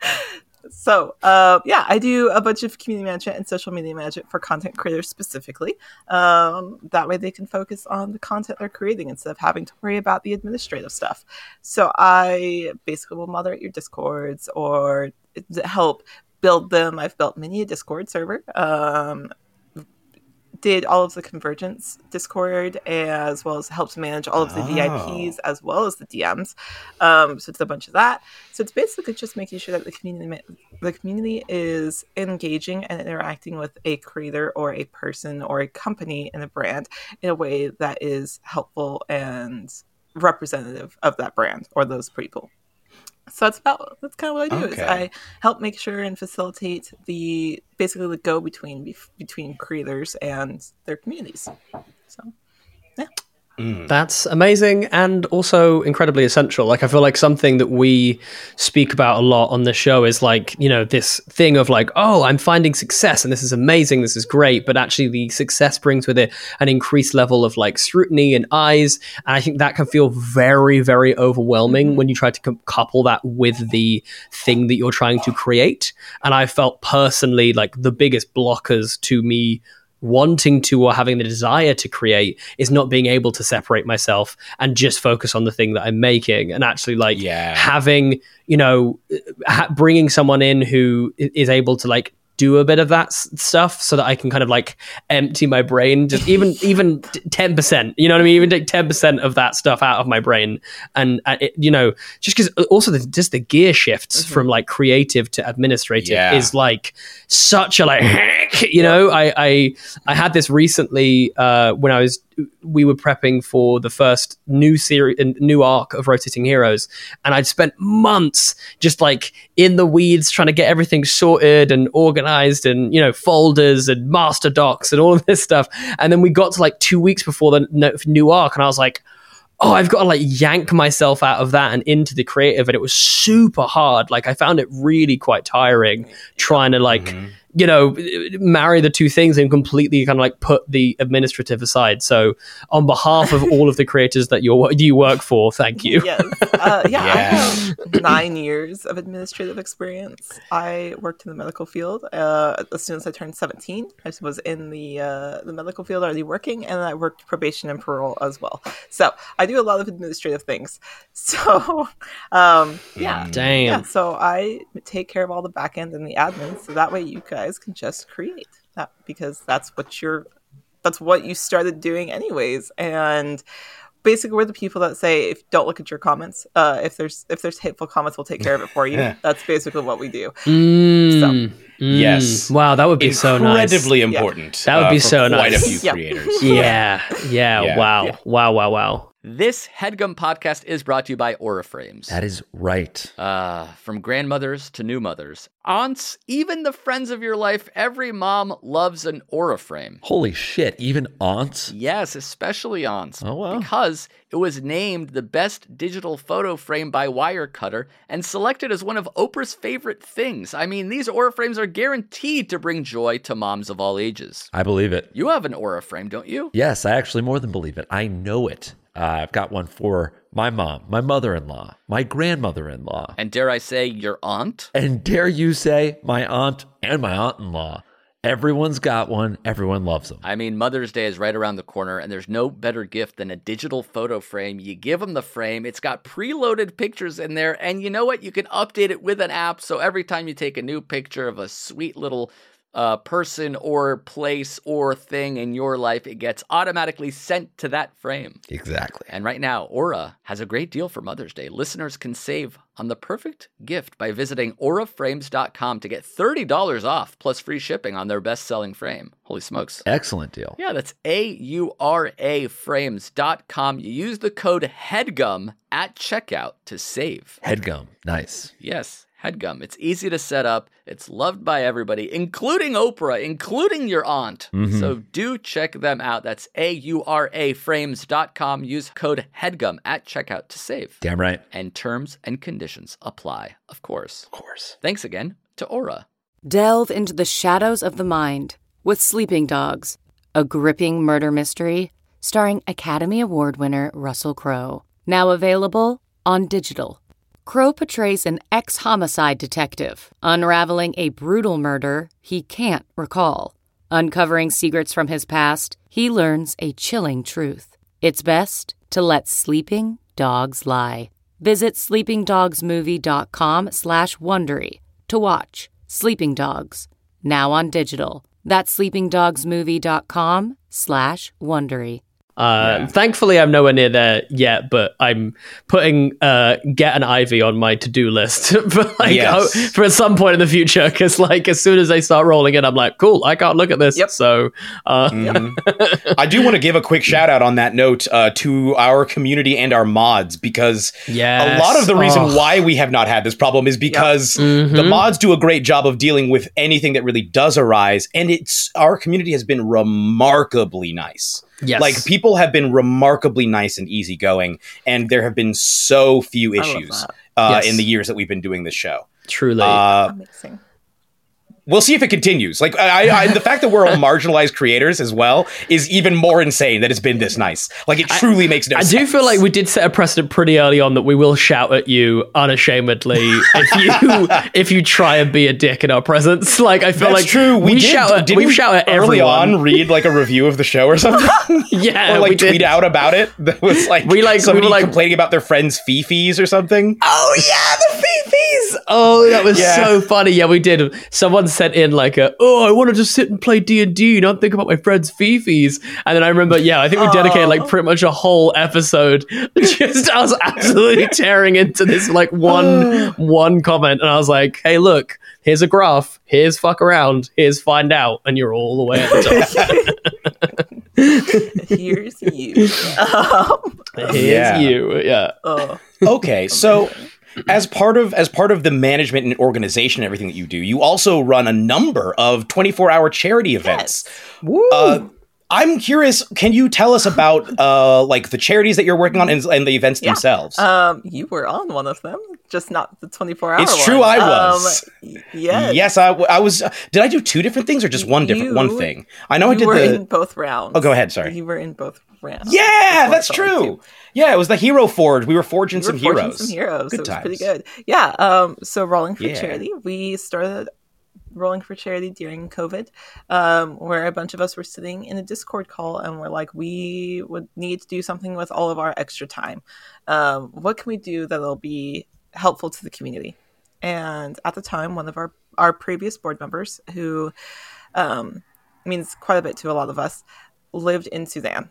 E: so uh, yeah, I do a bunch of community management and social media management for content creators specifically. Um, that way they can focus on the content they're creating instead of having to worry about the administrative stuff. So I basically will moderate your Discords or help build them. I've built many a Discord server. Um, did all of the Convergence Discord as well as helped manage all of the
D: Oh.
E: V I Ps as well as the D Ms. Um, so it's a bunch of that. So it's basically just making sure that the community ma- the community is engaging and interacting with a creator or a person or a company and a brand in a way that is helpful and representative of that brand or those people. So that's about that's kind of what I do.
D: Okay.
E: Is I help make sure and facilitate the basically the go between bef- between creators and their communities. So
C: That's amazing and also incredibly essential. Like, I feel like something that we speak about a lot on the show is like, you know, this thing of like, oh, I'm finding success and this is amazing, this is great. But actually the success brings with it an increased level of like scrutiny and eyes. And I think that can feel very, very overwhelming when you try to com- couple that with the thing that you're trying to create. And I felt personally like the biggest blockers to me wanting to or having the desire to create is not being able to separate myself and just focus on the thing that I'm making, and actually like
D: Yeah.
C: having, you know, ha- bringing someone in who i- is able to like do a bit of that s- stuff so that I can kind of like empty my brain, just even even ten percent, you know what I mean? Even take ten percent of that stuff out of my brain. And, uh, it, you know, just because also the, just the gear shifts from like creative to administrative
D: Yeah.
C: is like such a like, you know, I, I, I had this recently uh, when I was, we were prepping for the first new series, new arc of Rotating Heroes, and I'd spent months just like in the weeds trying to get everything sorted and organized, and you know, folders and master docs and all of this stuff. And then we got to like two weeks before the no- new arc, and I was like, oh, I've got to like yank myself out of that and into the creative. And it was super hard. Like I found it really quite tiring trying to like,
D: Mm-hmm.
C: you know, marry the two things and completely kind of like put the administrative aside. So on behalf of all of the creators that you're, you work for, thank you.
E: yes, uh, yeah, I
D: Yeah.
E: have nine years of administrative experience. I worked in the medical field. Uh, as soon as I turned seventeen, I was in the uh, the medical field already working, and I worked probation and parole as well. So I do a lot of administrative things. So um, yeah,
C: Damn.
E: yeah. So I take care of all the back end and the admin, so that way you guys can just create that, because that's what you're that's what you started doing anyways. And basically we're the people that say, if don't look at your comments, uh if there's if there's hateful comments, we'll take care of it for you. That's basically what we do.
C: Mm,
E: So-
C: mm.
D: Yes.
C: Wow, that would be so nice.
D: Incredibly important.
C: That would be
D: uh, for
C: so
D: quite
C: nice.
D: a few
E: Yeah.
D: creators.
C: Yeah, yeah,
D: Yeah.
C: wow,
E: Yeah.
C: wow, wow, wow.
H: This HeadGum podcast is brought to you by Auraframes.
I: That is right.
H: Uh, from grandmothers to new mothers, aunts, even the friends of your life, every mom loves an Auraframe.
I: Holy shit, even aunts?
H: Yes, especially aunts.
I: Oh, wow.
H: Because it was named the best digital photo frame by Wirecutter and selected as one of Oprah's favorite things. I mean, these Auraframes are guaranteed to bring joy to moms of all ages.
I: I believe it.
H: You have an Auraframe, don't you?
I: Yes, I actually more than believe it. I know it. Uh, I've got one for my mom, my mother-in-law, my grandmother-in-law,
H: And dare I say, your aunt?
I: and dare you say my aunt and my aunt-in-law. Everyone's got one. Everyone loves them.
H: I mean, Mother's Day is right around the corner, and there's no better gift than a digital photo frame. You give them the frame, it's got preloaded pictures in there, and you know what? You can update it with an app, so every time you take a new picture of a sweet little uh, person or place or thing in your life, it gets automatically sent to that frame.
I: Exactly.
H: And right now, Aura has a great deal for Mother's Day. Listeners can save on the perfect gift by visiting aura frames dot com to get thirty dollars off plus free shipping on their best-selling frame. Holy smokes.
I: Excellent deal.
H: Yeah, that's A U R A frames dot com. You use the code HEADGUM at checkout to save.
I: Headgum. Nice.
H: Yes, HEADGUM. It's easy to set up. It's loved by everybody, including Oprah, including your aunt.
I: Mm-hmm.
H: So do check them out. That's A U R A frames dot com. Use code HEADGUM at checkout to save.
I: Damn right.
H: And terms and conditions apply, of course.
I: Of course.
H: Thanks again to Aura.
J: Delve into the shadows of the mind with Sleeping Dogs, a gripping murder mystery starring Academy Award winner Russell Crowe. Now available on digital. Crowe portrays an ex-homicide detective unraveling a brutal murder he can't recall. Uncovering secrets from his past, he learns a chilling truth. It's best to let sleeping dogs lie. Visit sleepingdogsmovie.com slash Wondery to watch Sleeping Dogs, now on digital. That's sleepingdogsmovie.com slash Wondery.
C: Uh,
D: Yeah.
C: Thankfully, I'm nowhere near there yet, but I'm putting uh, get an Ivy on my to-do list for like
D: Yes.
C: oh, for some point in the future. Because like as soon as they start rolling in, I'm like, cool, I can't look at this.
E: Yep.
C: So uh,
D: Mhm. I do want to give a quick shout out on that note uh, to our community and our mods, because
C: yes.
D: a lot of the reason
C: Oh.
D: why we have not had this problem is because
C: Mhm.
D: the mods do a great job of dealing with anything that really does arise, and it's our community has been remarkably nice.
C: Yes.
D: Like, people have been remarkably nice and easygoing, and there have been so few
E: I love
D: issues
E: that.
D: uh,
C: Yes.
D: in the years that we've been doing this show.
C: truly.
D: Uh,
E: Amazing.
D: We'll see if it continues. Like, I, I, the fact that we're all marginalized creators as well is even more insane that it's been this nice. Like, it truly makes no
C: I
D: sense.
C: do feel like we did set a precedent pretty early on that we will shout at you unashamedly if you if you try and be a dick in our presence. Like I feel
D: That's
C: like
D: true. We,
C: we
D: did,
C: shout at
D: didn't
C: we
D: we
C: shout at
D: early
C: everyone.
D: on read like a review of the show or something,
C: Yeah,
D: or like
C: we did.
D: tweet out about it. That was like
C: We, like- we
D: somebody
C: were, like-
D: complaining about their friends' fifis or something.
C: Oh yeah, the Fifis! Oh, that was
D: Yeah.
C: so funny. Yeah, we did. Someone sent in like a, oh, I want to just sit and play D and D, not think about my friend's Fifis. And then I remember, yeah, I think we dedicated like pretty much a whole episode just I was absolutely tearing into this like one one comment, and I was like, hey, look, here's a graph, here's fuck around, here's find out, and you're all the way at the top.
E: Here's you. Um,
C: Here's
D: Yeah.
C: you. Yeah.
E: oh.
D: Okay, so as part of as part of the management and organization and everything that you do, you also run a number of twenty-four hour charity events. Uh, I'm curious, can you tell us about uh, like the charities that you're working on and, and the events
E: Yeah.
D: themselves?
E: Um, you were on one of them, just not the twenty-four hour.
D: It's true,
E: one.
D: I was.
E: Um, y- yes.
D: Yes, I, w- I was. Uh, did I do two different things or just one different one
E: You-
D: thing? I know I
E: you
D: did
E: were
D: the.
E: in both rounds.
D: Oh, go ahead, sorry.
E: You were in both rounds.
D: Yeah,
E: That's
D: that's
E: what I felt like,
D: true.
E: too.
D: Yeah, it was the Hero Forge. We were forging
E: We
D: some
E: were forging
D: heroes.
E: Some heroes.
D: Good
E: it was
D: times.
E: pretty good. Yeah. Um. So Rolling for
D: Yeah.
E: Charity, we started Rolling for Charity during COVID, um, where a bunch of us were sitting in a Discord call and we're like, we would need to do something with all of our extra time. Um, what can we do that'll be helpful to the community? And at the time, one of our our previous board members, who um, means quite a bit to a lot of us, lived in Sudan.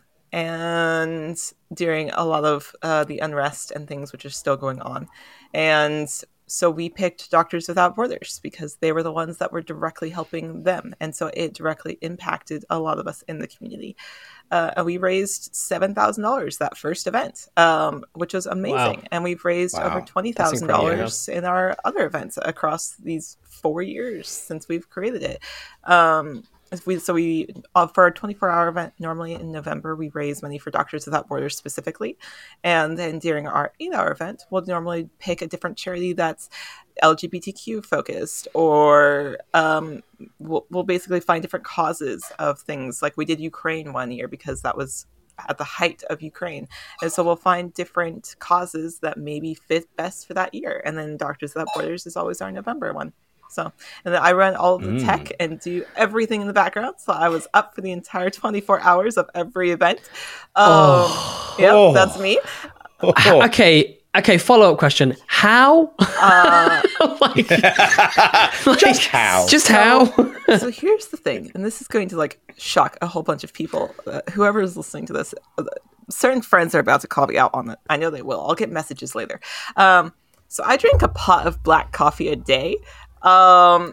E: And during a lot of uh, the unrest and things which are still going on. And so we picked Doctors Without Borders because they were the ones that were directly helping them. And so it directly impacted a lot of us in the community. Uh, and we raised seven thousand dollars that first event, um, which was amazing.
C: Wow.
E: And we've raised
D: Wow.
E: over twenty
D: That's
E: thousand
D: incredible.
E: dollars in our other events across these four years since we've created it. Um, If we, so we uh, for our twenty-four hour event, normally in November, we raise money for Doctors Without Borders specifically, and then during our eight hour event, we'll normally pick a different charity that's L G B T Q focused, or um, we'll, we'll basically find different causes of things. Like we did Ukraine one year because that was at the height of Ukraine, and so we'll find different causes that maybe fit best for that year. And then Doctors Without Borders is always our November one. So, and then I run all of the
D: Mm.
E: tech and do everything in the background. So I was up for the entire twenty-four hours of every event. Um,
C: Oh.
E: Yep,
D: Oh.
E: that's me.
D: Oh.
C: Okay, okay, follow-up question. How?
E: Uh,
C: like,
D: Just how?
C: Just how?
E: So here's the thing, and this is going to like shock a whole bunch of people. Uh, whoever is listening to this, uh, certain friends are about to call me out on it. I know they will. I'll get messages later. Um, so I drink a pot of black coffee a day. Um,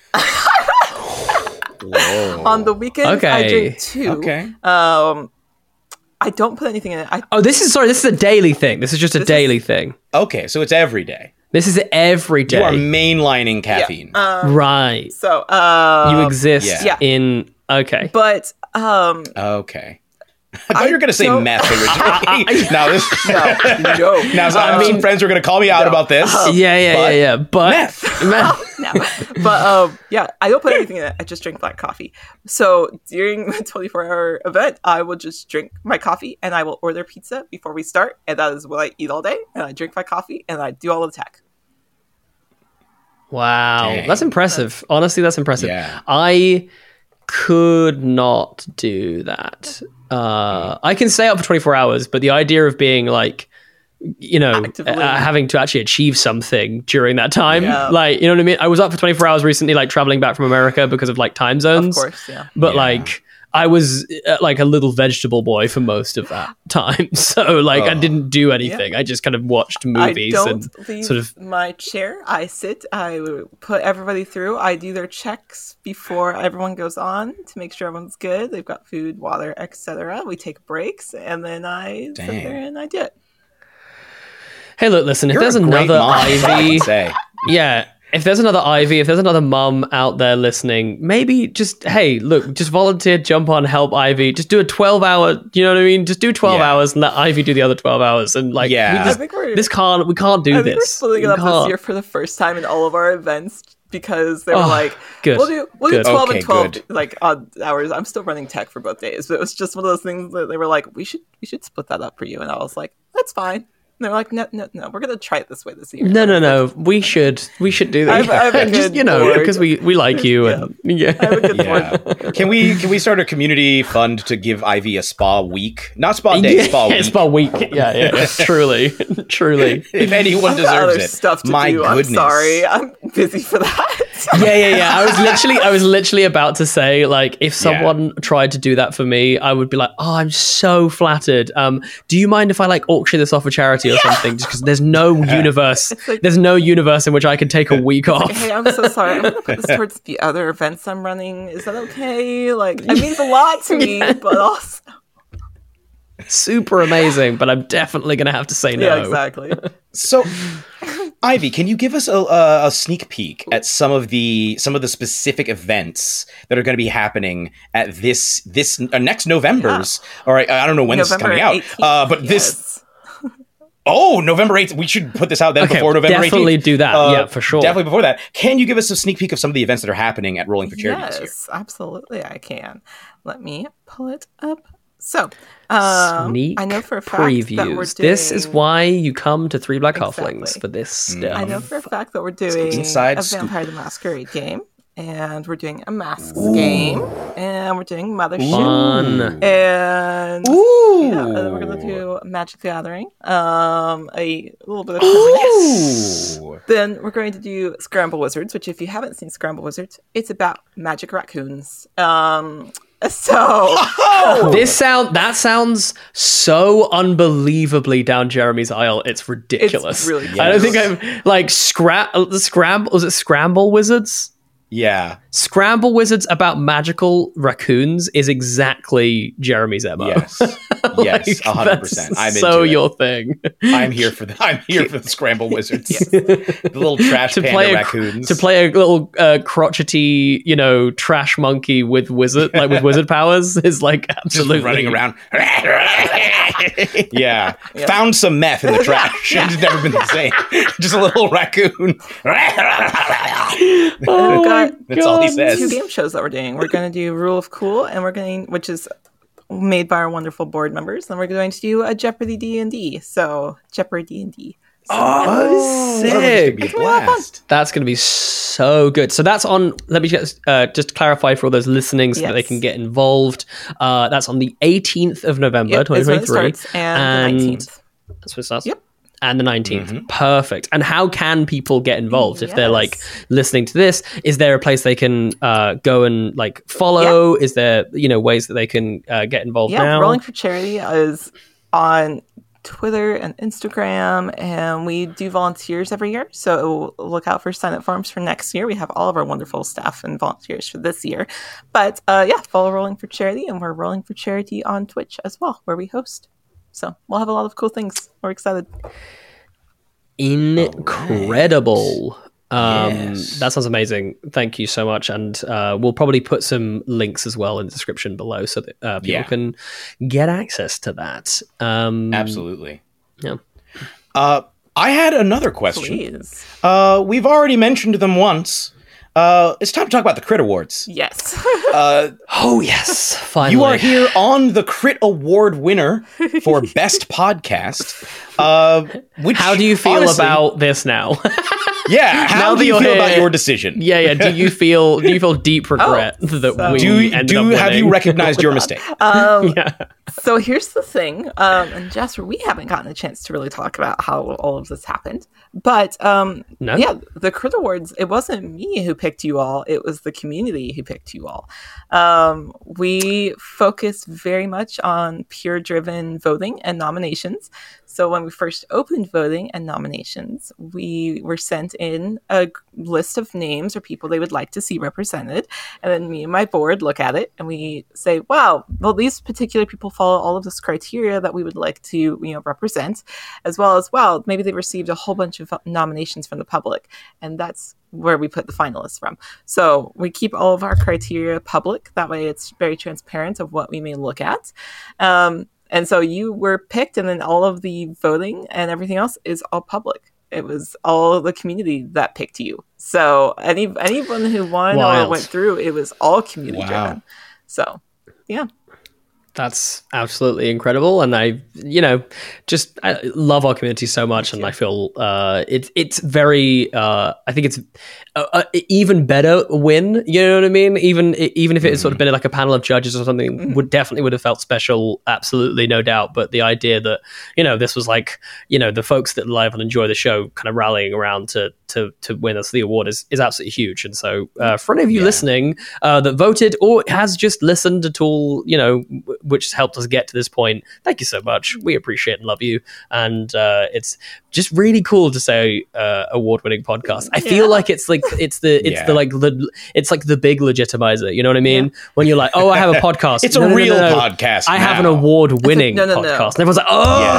E: on the weekends, I
C: Okay.
E: drink two.
D: Okay.
E: Um, I don't put anything in it. I,
C: Oh, this is sorry. This is a daily thing. This is just a
E: This
C: daily
E: is-
C: thing.
D: Okay, so it's every day.
C: This is every day.
D: You are mainlining caffeine.
E: um,
C: right.
E: so uh,
C: you exist
D: yeah.
C: in. Okay.
E: but um,
D: Okay. I thought you were going to say
E: don't-
D: meth originally. now this,
E: no, no.
D: now so I have some friends who are going to call me out about this.
C: yeah, yeah,
D: but
C: yeah, yeah. But
D: meth.
C: meth.
E: no. But um, yeah, I don't put anything in it. I just drink black coffee. So during the twenty-four hour event, I will just drink my coffee and I will order pizza before we start. And that is what I eat all day. And I drink my coffee and I do all the tech.
C: Wow,
D: Dang.
C: that's impressive. Honestly, that's impressive.
D: Yeah.
C: I could not do that. Uh, I can stay up for twenty-four hours, but the idea of being like, you know,
E: Actively.
C: uh, having to actually achieve something during that time,
E: Yeah.
C: like, you know what I mean? I was up for twenty-four hours recently, like traveling back from America because of like time
E: Of
C: zones.
E: course, yeah.
C: But
D: Yeah.
C: like, I was uh, like a little vegetable boy for most of that time. So like, I
D: Oh.
C: didn't do anything. I just kind of watched movies
E: I
C: and
E: don't leave
C: sort of.
E: my chair. I sit. I put everybody through. I do their checks before everyone goes on to make sure everyone's good. They've got food, water, et cetera. We take breaks, and then I sit
D: Dang.
E: there and I do it.
C: Hey, look, listen. If
D: You're
C: there's
D: a great
C: another
D: mom, I
C: Ivy,
D: would say.
C: yeah. If there's another Ivy, if there's another mum out there listening, maybe just, hey, look, just volunteer, jump on, help Ivy. Just do a twelve hour, you know what I mean? Just do twelve
D: Yeah.
C: hours and let Ivy do the other twelve hours. And like,
D: Yeah.
C: we
E: I
C: just,
E: think we're
C: this can't, we can't do
E: I think we're
C: this.
E: splitting it
C: We
E: up this
C: can't.
E: year for the first time in all of our events because they were
C: Oh,
E: like,
C: good,
E: "We'll do we'll
C: good.
E: do twelve
D: Okay,
E: and twelve
D: good.
E: like odd hours." I'm still running tech for both days, but it was just one of those things that they were like, "We should we should split that up for you," and I was like, "That's fine." And they were like, "No, no, no, we're gonna try it this way this year."
C: No, no, no. We should, we should do that.
E: I have- I have a
C: Just,
E: good
C: you know,
E: board.
C: because we, we like you. And yeah.
E: I have a good
D: Yeah.
E: board.
D: Can we can we start a community fund to give Ivy a spa week? Not spa day,
C: Yeah,
D: spa week.
C: it's about a week. Yeah, yeah, yeah. truly, truly.
D: If anyone
E: I've got
D: deserves
E: other
D: it.
E: stuff to
D: My
E: do.
D: goodness.
E: I'm sorry. I'm busy for that.
C: Yeah, yeah, yeah. I was literally, I was literally about to say, like, if someone tried to do that for me, I would be like, oh, I'm so flattered. Um, do you mind if I like auction this off for charity or something? Just because there's no universe,
E: like-
C: there's no universe in which I can take a week off.
E: Hey, I'm so sorry. I'm gonna put this towards the other events I'm running. Is that okay? Like, it means a lot to me, but also,
C: Super amazing, but I'm definitely gonna have to say no.
E: yeah, exactly.
D: So, Ivy, can you give us a, a, a sneak peek at some of the some of the specific events that are going to be happening at this this uh, next November's? Or I, I don't know when this is
E: November
D: coming out,
E: eighteenth,
D: uh, but this
E: yes.
D: oh November eighth. We should put this out then
C: Okay,
D: before November eighteenth.
C: definitely do that. Yeah, for sure.
D: Definitely before that. Can you give us a sneak peek of some of the events that are happening at Rolling for Charity this year?
E: Yes, absolutely, I can. Let me pull it up. So, um,
C: Sneak
E: I know for a fact that we're
C: previews.
E: doing,
C: This is why you come to Three Black
E: Exactly.
C: Halflings for this
D: Mm.
C: stuff.
E: I know for a fact that we're doing
D: Inside
E: a
D: scoop.
E: Vampire the Masquerade game, and we're doing a Masks game, and we're doing Mothership,
C: Fun.
E: and
D: Ooh.
E: yeah, and then we're gonna do Magic the Gathering, um, a little bit of Terminus.
D: Ooh.
E: Then we're going to do Scramble Wizards, which if you haven't seen Scramble Wizards, it's about magic raccoons. Um, so
C: This sound that sounds so unbelievably down Jeremy's aisle. It's ridiculous.
E: It's really
C: I don't
D: Yes.
C: think I'm like scra- scramble. Was it Scramble Wizards?
D: Yeah.
C: Scramble Wizards about magical raccoons is exactly Jeremy's M O.
D: Yes. Yes. A hundred percent. I'm
C: so
D: into it.
C: your thing.
D: I'm here for the I'm here for the Scramble Wizards. The little trash
C: to
D: panda
C: play a,
D: raccoons.
C: to play a little uh, crotchety, you know, trash monkey with wizard like with wizard powers is like
D: just
C: absolutely
D: running around. yeah. Found some meth in the trash. It's never been the same. Just a little raccoon.
E: And we've got
D: That's all he
E: two
D: says.
E: game shows that we're doing. We're going to do Rule of Cool, and we're going, which is made by our wonderful board members, and we're going to do a Jeopardy D and D. So Jeopardy D and D. So,
C: Oh,
D: This
C: sick!
D: could be a blast.
C: That's going to be so good. So that's on. Let me just uh, just clarify for all those listening, so that they
E: Yes.
C: can get involved. Uh, that's on the eighteenth of November,
E: Yep,
C: twenty
E: it's when
C: twenty
E: it
C: three,
E: starts, and the nineteenth.
C: that's what it starts.
E: Yep.
C: and the nineteenth.
D: Mm-hmm.
C: Perfect. And how can people get involved? If
E: Yes.
C: they're like listening to this, is there a place they can uh, go and like follow?
E: Yeah.
C: Is there, you know, ways that they can uh, get involved
E: Yeah,
C: now?
E: Rolling for Charity is on Twitter and Instagram, and we do volunteers every year. So look out for sign up forms for next year. We have all of our wonderful staff and volunteers for this year. But uh, yeah, follow Rolling for Charity, and we're Rolling for Charity on Twitch as well, where we host. So we'll have a lot of cool things. We're excited.
C: Incredible. Um,
D: Yes.
C: That sounds amazing. Thank you so much. And uh, we'll probably put some links as well in the description below so that uh, people
D: Yeah.
C: can get access to that. Um,
D: Absolutely.
C: Yeah.
D: Uh, I had another question.
E: Please.
D: Uh, we've already mentioned them once. Uh, it's time to talk about the Crit Awards.
E: Yes.
D: Uh,
C: Oh, yes. Finally.
D: you are here on the Crit Award winner for Best Podcast. Uh, which,
C: How do you feel
D: honestly-
C: about this now?
D: Yeah, how
C: Now
D: do
C: that
D: you
C: you're
D: feel about
C: here-
D: your decision?
C: yeah, yeah. Do you feel do you feel deep regret
E: Oh,
C: that
E: so-
C: we
D: Do
C: ended
D: do
C: up
D: have you
C: winning?
D: recognized your mistake?
E: Um,
C: Yeah.
E: So here's the thing, um, and Jasper, we haven't gotten a chance to really talk about how all of this happened. But um,
C: No?
E: yeah, the Crit Awards, it wasn't me who picked you all, it was the community who picked you all. Um, we focused very much on peer-driven voting and nominations. So when we first opened voting and nominations, we were sent in a g- list of names or people they would like to see represented. And then me and my board look at it and we say, wow, well, these particular people follow all of this criteria that we would like to, you know, represent, as well as, wow, maybe they received a whole bunch of nominations from the public. And that's where we put the finalists from. So we keep all of our criteria public. That way it's very transparent of what we may look at. Um, and so you were picked, and then all of the voting and everything else is all public. It was all the community that picked you. So any anyone who won
C: Wild.
E: or went through, it was all community
D: Wow.
E: driven. So yeah.
C: That's absolutely incredible, and I, you know, just I love our community so much, and I feel uh, it's it's very. Uh, I think it's a, a even better win. You know what I mean? Even even if it had sort of been like a panel of judges or something,
E: Mm-hmm.
C: would definitely would have felt special. Absolutely, no doubt. But the idea that you know this was like you know the folks that live and enjoy the show kind of rallying around to to to win us the award is is absolutely huge. And so uh, for any of you
D: Yeah.
C: listening uh, that voted or has just listened at all, you know. W- which has helped us get to this point. Thank you so much. We appreciate and love you. And uh, it's just really cool to say uh, award-winning podcast. I feel
E: Yeah.
C: like it's like it's the it's
D: Yeah.
C: the like the it's like the big legitimizer. You know what I mean? When you're like, oh, I have a podcast.
D: It's
C: No,
D: a
C: no, no,
D: real
C: no, no.
D: podcast.
C: I have an
D: now.
C: award-winning
E: No, no, no.
C: podcast. And everyone's like,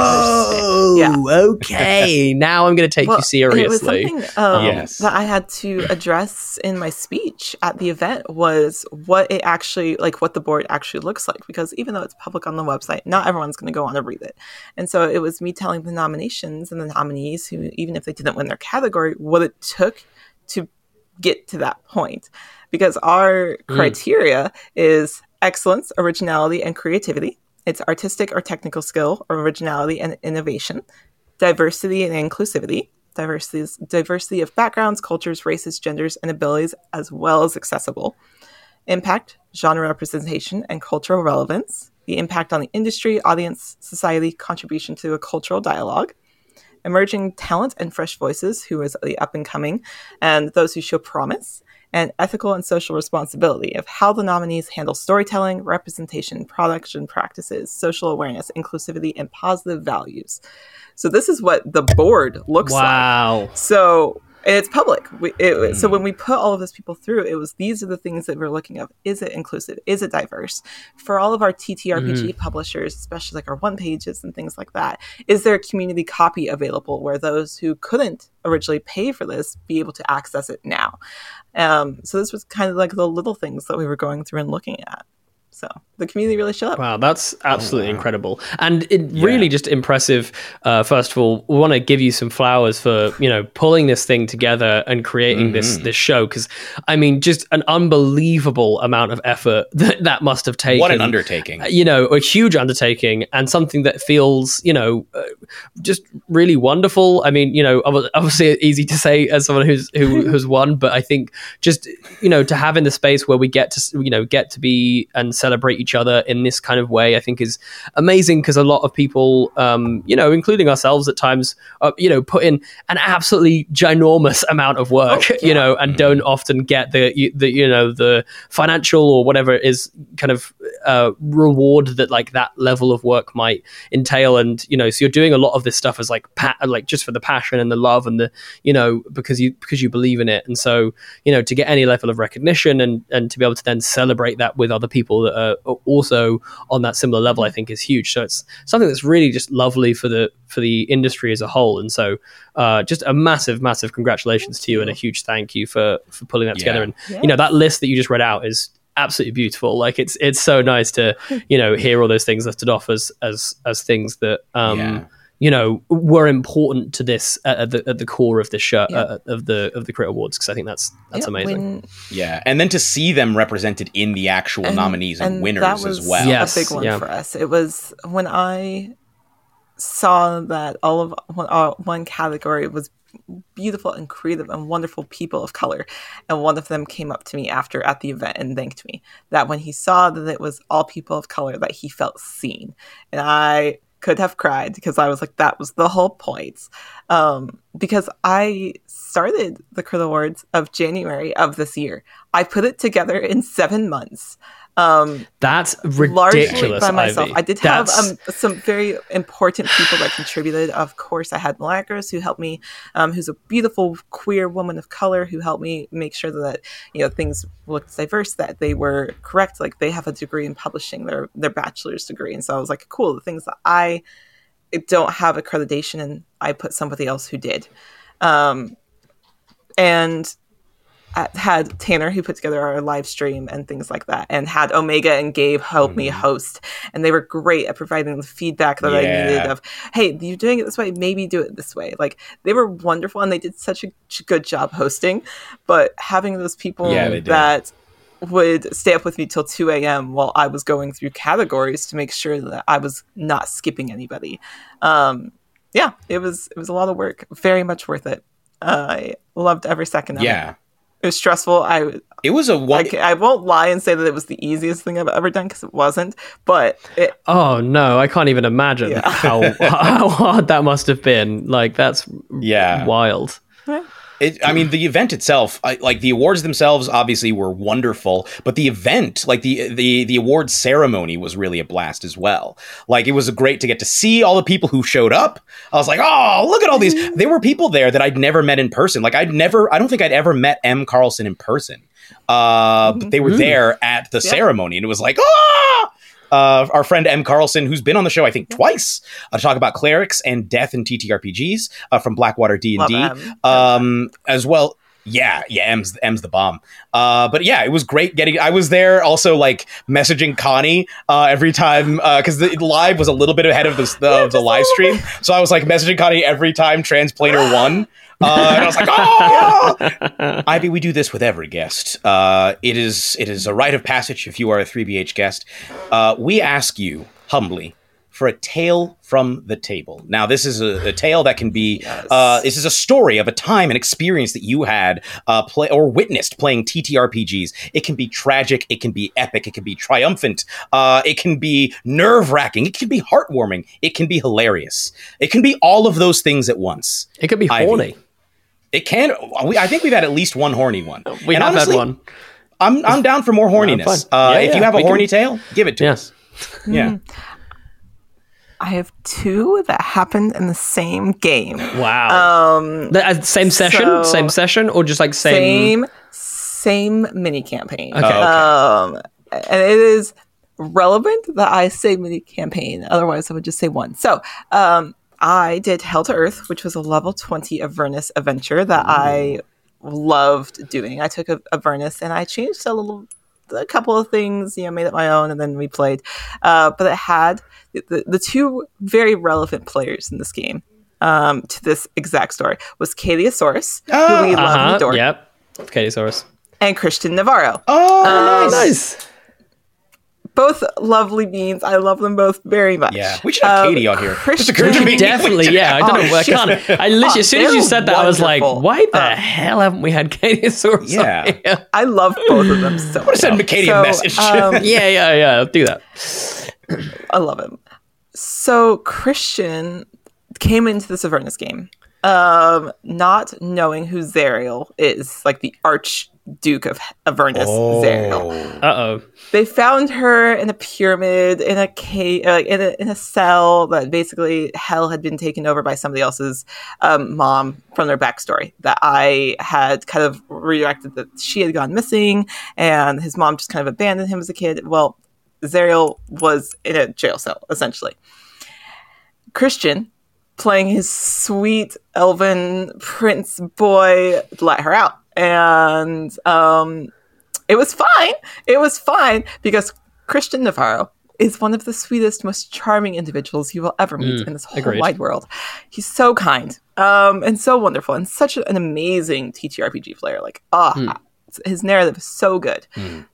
C: oh,
E: Yeah.
C: okay. Now I'm going to take
E: Well,
C: you seriously.
E: It was something um,
D: Yes.
E: that I had to address in my speech at the event was what it actually, like what the board actually looks like. Because even though it's public on the website, not everyone's going to go on and read it. And so it was me telling the nominations and the nominees who, even if they didn't win their category, what it took to get to that point. Because our criteria is excellence, originality, and creativity. It's artistic or technical skill, originality, and innovation, diversity and inclusivity, diversity, diversity of backgrounds, cultures, races, genders, and abilities, as well as accessible, impact, genre representation, and cultural relevance, the impact on the industry, audience, society, contribution to a cultural dialogue, emerging talent and fresh voices, who is the up and coming, and those who show promise, and ethical and social responsibility of how the nominees handle storytelling, representation, production practices, social awareness, inclusivity, and positive values. So this is what the board looks like.
C: Wow.
E: So and it's public. We, it, So when we put all of those people through, it was these are the things that we're looking at. Is it inclusive? Is it diverse? For all of our T T R P G publishers, especially like our one pages and things like that, is there a community copy available where those who couldn't originally pay for this be able to access it now? Um, so this was kind of like the little things that we were going through and looking at. So the community really showed up.
C: Wow, that's absolutely
D: Oh, wow.
C: incredible, and it really just impressive. Uh, first of all, we want to give you some flowers for you know pulling this thing together and creating this
D: Mm-hmm.
C: this show, because I mean, just an unbelievable amount of effort that that must have taken.
D: What an undertaking.
C: Uh, You know, a huge undertaking, and something that feels you know uh, just really wonderful. I mean, you know, ob- obviously easy to say as someone who's who has won, but I think just you know to have in the space where we get to you know get to be and celebrate each other in this kind of way, I think is amazing, because a lot of people, um, you know, including ourselves at times, uh, you know, put in an absolutely ginormous amount of work, oh, yeah. you know, and don't often get the, the, you know, the financial or whatever it is kind of uh, reward that like that level of work might entail. And, you know, so you're doing a lot of this stuff as like, pa- like just for the passion and the love and the, you know, because you, because you believe in it. And so, you know, to get any level of recognition and, and to be able to then celebrate that with other people that are also on that similar level, I think is huge. So it's something that's really just lovely for the, for the industry as a whole. And so uh, just a massive, massive congratulations to you and a huge thank you for, for pulling that yeah. together. And, yes. you know, that list that you just read out is absolutely beautiful. Like it's, it's so nice to, you know, hear all those things listed off as, as, as things that, um, yeah. you know, were important to this uh, at the at the core of the show yeah. uh, of the of the Crit Awards, because I think that's that's yeah, amazing.
E: When,
D: yeah, and then to see them represented in the actual and, nominees and, and winners
E: that was
D: as well.
E: Yes, a big one yeah. for us. It was when I saw that all of one, uh, one category was beautiful and creative and wonderful people of color, and one of them came up to me after at the event and thanked me that when he saw that it was all people of color, that he felt seen, and I could have cried because I was like, that was the whole point. Um, because I started the Crit Awards of January of this year. I put it together in seven months. Um,
C: That's ridiculous.
E: Largely by myself.
C: Ivy.
E: I did
C: That's...
E: have um, some very important people that contributed. Of course, I had Malagros, who helped me, um, who's a beautiful queer woman of color who helped me make sure that, you know, things looked diverse, that they were correct. Like they have a degree in publishing, their their bachelor's degree, and so I was like, cool. The things that I don't have accreditation in, I put somebody else who did, um, and. I had Tanner, who put together our live stream and things like that, and had Omega and Gabe help mm-hmm. me host, and they were great at providing the feedback that yeah. I needed of, hey, you're doing it this way, maybe do it this way. Like they were wonderful, and they did such a good job hosting, but having those people yeah, that would stay up with me till two a.m. while I was going through categories to make sure that I was not skipping anybody. Um, yeah, it was it was a lot of work, very much worth it. Uh, I loved every second of
D: yeah.
E: it. It was stressful. I
D: it was a one.
E: I, I won't lie and say that it was the easiest thing I've ever done, because it wasn't. But it,
C: oh no, I can't even imagine yeah. how how hard that must have been. Like that's
D: yeah
C: wild.
E: Yeah.
D: It, I mean, the event itself, I, like the awards themselves, obviously were wonderful, but the event, like the the the awards ceremony, was really a blast as well. Like it was great to get to see all the people who showed up. I was like, oh, look at all these. There were people there that I'd never met in person. Like I'd never, I don't think I'd ever met M. Carlson in person. Uh, but they were mm-hmm. there at the yeah. ceremony, and it was like, ah. Uh, our friend M. Carlson, who's been on the show, I think, twice, uh, to talk about clerics and death in T T R P Gs uh, from Blackwater D and D, um, as well. Yeah, yeah, M's M's the bomb. Uh, but yeah, it was great getting. I was there also, like messaging Connie uh, every time because uh, the live was a little bit ahead of the the, yeah, the live stream, so I was like messaging Connie every time Transplaner won. Uh, and I was like, oh! Ivy, we do this with every guest. Uh, it is it is a rite of passage if you are a three B H guest. Uh, we ask you humbly for a tale from the table. Now, this is a, a tale that can be, yes. uh, this is a story of a time and experience that you had uh, play or witnessed playing T T R P Gs. It can be tragic, it can be epic, it can be triumphant, uh, it can be nerve-wracking, it can be heartwarming, it can be hilarious. It can be all of those things at once.
C: It could be
D: Ivy.
C: horny.
D: It can. We, I think we've had at least one horny one.
C: We
D: and
C: have
D: honestly,
C: had one.
D: I'm I'm down for more horniness.
C: No,
D: uh,
C: yeah,
D: if
C: yeah,
D: you have a horny
C: can...
D: tale, give it to
C: yes.
D: us. Yeah.
E: I have two that happened in the same game.
C: Wow.
E: Um,
C: the, uh, same session,
E: so
C: same session, or just like same
E: same, same mini campaign.
C: Okay.
E: Um, and it is relevant that I say mini campaign. Otherwise, I would just say one. So, um. I did Hell to Earth, which was a level twenty Avernus adventure that Ooh. I loved doing. I took a Avernus and I changed a little, a couple of things, you know, made it my own, and then we played. Uh, but it had the, the two very relevant players in this game um, to this exact story was Kaliosaurus, oh, who we uh-huh, love and adore.
C: Yep, Kaliosaurus.
E: And Christian Navarro.
D: Oh,
C: um, nice.
E: both lovely beings. I love them both very much.
D: Yeah, we should have um, Katie on here.
E: Christian,
C: definitely. Yeah, I don't know. I can't. I literally, as soon as you said that, wonderful. I was like, "Why the uh, hell haven't we had Katie Source?"
E: Yeah, on here? I love both of them so much.
D: I want to send Katie so, a message.
C: Um, yeah, yeah, yeah. I'll do that.
E: I love him. So Christian came into this Avernus game, um, not knowing who Zariel is, like the Archduke of Avernus.
D: Oh.
E: Zariel.
C: Uh oh.
E: They found her in a pyramid, in a cave, uh, in a in a cell that basically hell had been taken over by somebody else's um, mom from their backstory. That I had kind of redirected that she had gone missing, and his mom just kind of abandoned him as a kid. Well, Zariel was in a jail cell essentially. Christian, playing his sweet elven prince boy, let her out. And um, it was fine. It was fine because Christian Navarro is one of the sweetest, most charming individuals you will ever meet mm, in this whole agreed. wide world. He's so kind um, and so wonderful and such an amazing T T R P G player. Like, ah, oh, mm. his narrative is so good. Mm.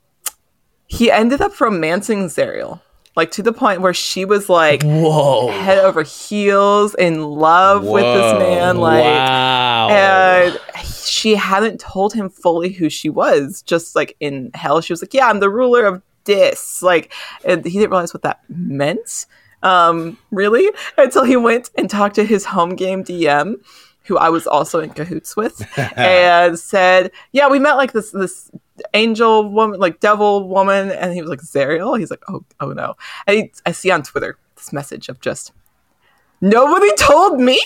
E: He ended up romancing Zariel. Like, to the point where she was, like,
C: Whoa.
E: head over heels in love Whoa. with this man. Like,
C: wow.
E: And she hadn't told him fully who she was. Just, like, in hell, she was like, yeah, I'm the ruler of Dis. Like, and he didn't realize what that meant, um, really, until he went and talked to his home game D M, who I was also in cahoots with, and said, yeah, we met, like, this this... angel woman, like devil woman, and he was like, Zariel? He's like, oh, oh no. And he, I see on Twitter this message of just, nobody told me.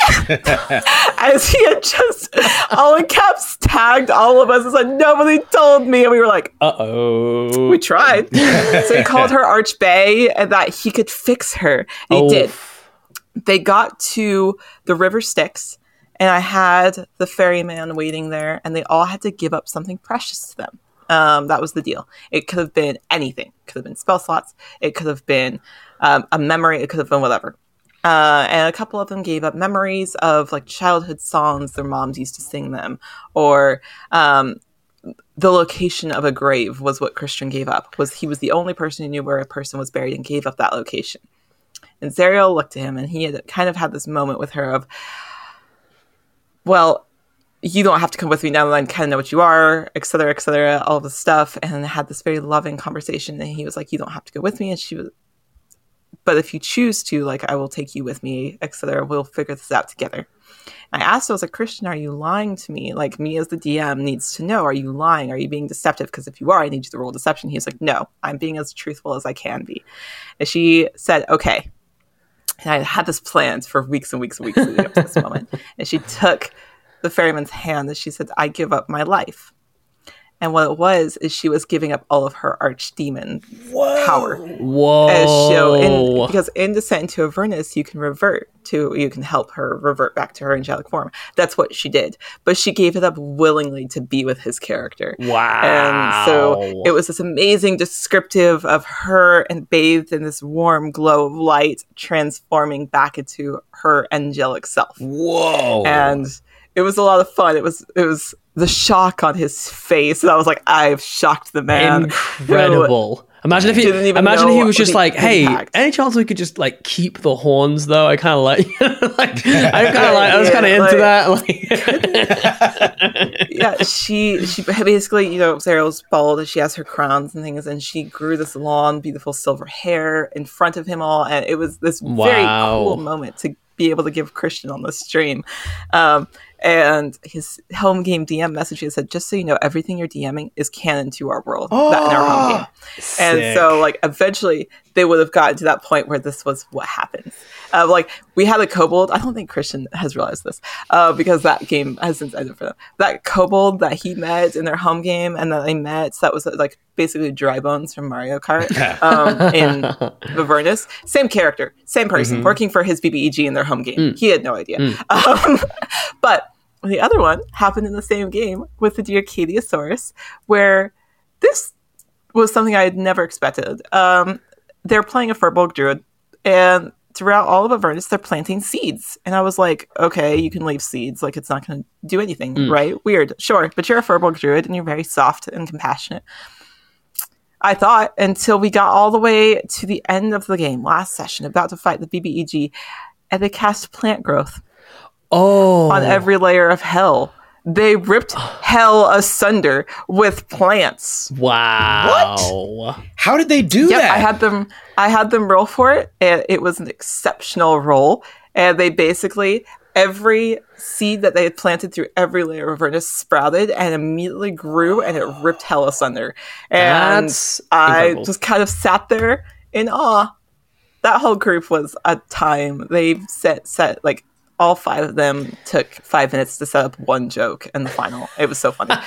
E: As he had just, all in caps, tagged all of us and said, nobody told me. And we were like,
C: uh-oh.
E: We tried. So he called her Archbay and that he could fix her. And oh. he did. They got to the River Styx, and I had the ferryman waiting there, and they all had to give up something precious to them. Um, that was the deal. It could have been anything. It could have been spell slots. It could have been um, a memory. It could have been whatever. Uh, and a couple of them gave up memories of like childhood songs their moms used to sing them, or um, the location of a grave was what Christian gave up. Was he was the only person who knew where a person was buried and gave up that location. And Zariel looked at him, and he had kind of had this moment with her of, well, you don't have to come with me now that I kind of know what you are, et cetera, et cetera, all this stuff, and had this very loving conversation. And he was like, you don't have to go with me. And she was, but if you choose to, like, I will take you with me, et cetera. We'll figure this out together. And I asked him, I was like, Christian, are you lying to me? Like, me as the D M needs to know, are you lying? Are you being deceptive? Because if you are, I need you to roll deception. He was like, no, I'm being as truthful as I can be. And she said, okay. And I had this planned for weeks and weeks and weeks leading up to this moment. And she took the ferryman's hand and she said, I give up my life. And what it was is she was giving up all of her archdemon
D: Whoa.
E: power.
C: Whoa!
E: As so in, because in Descent into Avernus, you can revert to, you can help her revert back to her angelic form. That's what she did, but she gave it up willingly to be with his character.
C: Wow!
E: And so it was this amazing descriptive of her and bathed in this warm glow of light, transforming back into her angelic self.
D: Whoa!
E: And it was a lot of fun. It was it was. The shock on his face, and I was like, I've shocked the man.
C: Incredible. Who, imagine if he imagine if he was just like, hey, impact. Any chance we could just like keep the horns though? I kind of like, like I kind of like I was kind of yeah, into like,
E: that. Like, yeah, she she basically, you know, Zariel's bald, she has her crowns and things, and she grew this long, beautiful silver hair in front of him all, and it was this
C: wow.
E: very cool moment to be able to give Christian on the stream. Um, and his home game D M message said, just so you know, everything you're DMing is canon to our world, oh, that in our home game. Sick. And so, like, eventually they would have gotten to that point where this was what happens. Uh, like, we had a kobold. I don't think Christian has realized this uh, because that game has since ended for them. That kobold that he met in their home game and that they met, so that was like basically Dry Bones from Mario Kart um, in Avernus. Same character, same person, mm-hmm. working for his B B E G in their home game. Mm. He had no idea. Mm. Um, but the other one happened in the same game with the dear Cadiosaurus, where this was something I had never expected. Um, they're playing a Furbolg Druid, and throughout all of Avernus, they're planting seeds. And I was like, okay, you can leave seeds. Like, it's not going to do anything, mm. right? Weird. Sure. But you're a Furbolg Druid, and you're very soft and compassionate. I thought, until we got all the way to the end of the game, last session, about to fight the B B E G, and they cast plant growth
C: oh.
E: on every layer of hell. They ripped hell asunder with plants.
C: Wow.
D: What? How did they do
E: yep,
D: that?
E: I had them I had them roll for it, and it was an exceptional roll. And they basically, every seed that they had planted through every layer of Avernus sprouted and immediately grew, and it ripped hell asunder. And
C: That's
E: I
C: incredible.
E: just kind of sat there in awe. That whole group was a time. They set set like all five of them took five minutes to set up one joke in the final. It was so funny. um,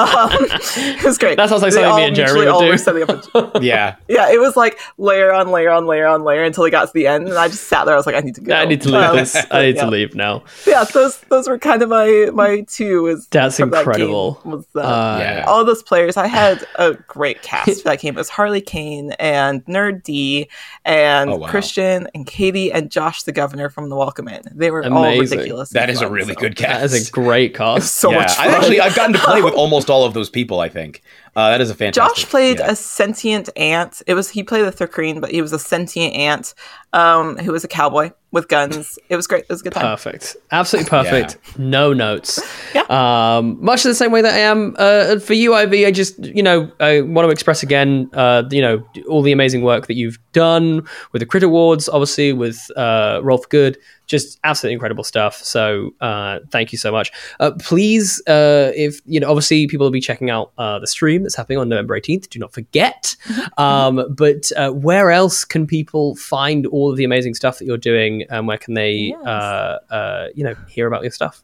E: it was great.
C: That sounds like
E: They
C: something me
E: all
C: and Jeremy
E: mutually
C: would
E: all
C: do.
E: were setting up a joke.
D: Yeah.
E: Yeah, it was like layer on layer on layer on layer until we got to the end, and I just sat there. I was like, I need to go.
C: I need to leave
E: Um,
C: this. I need
E: yeah.
C: to leave now.
E: Yeah, those those were kind of my my two. Was
C: That's
E: from that game
C: incredible.
E: was that.
C: Uh,
D: Yeah.
E: All those players. I had a great cast for that game. It was Harley Kane and Nerd D and
D: Oh, wow.
E: Christian and Katie and Josh the Governor from The Welcome In. They were all
C: Amazing.
E: ridiculous.
D: That
E: and
D: is a
E: fun,
D: really
E: so.
D: good cast.
C: That is a great cast.
E: So
D: yeah.
E: much fun.
D: I've actually I've gotten to play with almost all of those people, I think. Uh, that is a fantastic.
E: Josh played
D: yeah.
E: a sentient ant. It was he played the Thurkreen, but he was a sentient ant um, who was a cowboy with guns. It was great. It was a good time.
C: Perfect. Absolutely perfect. No notes.
E: Yeah.
C: Um, much the same way that I am uh, for you, Ivy. I just, you know, I want to express again, uh, you know, all the amazing work that you've done with the Crit Awards, obviously with uh, Roll for Good. Just absolutely incredible stuff. So uh, thank you so much. Uh, please, uh, if, you know, obviously people will be checking out uh, the stream that's happening on November eighteenth. Do not forget. Um, but uh, where else can people find all of the amazing stuff that you're doing? And where can they,
E: Yes.
C: uh, uh, you know, hear about your stuff?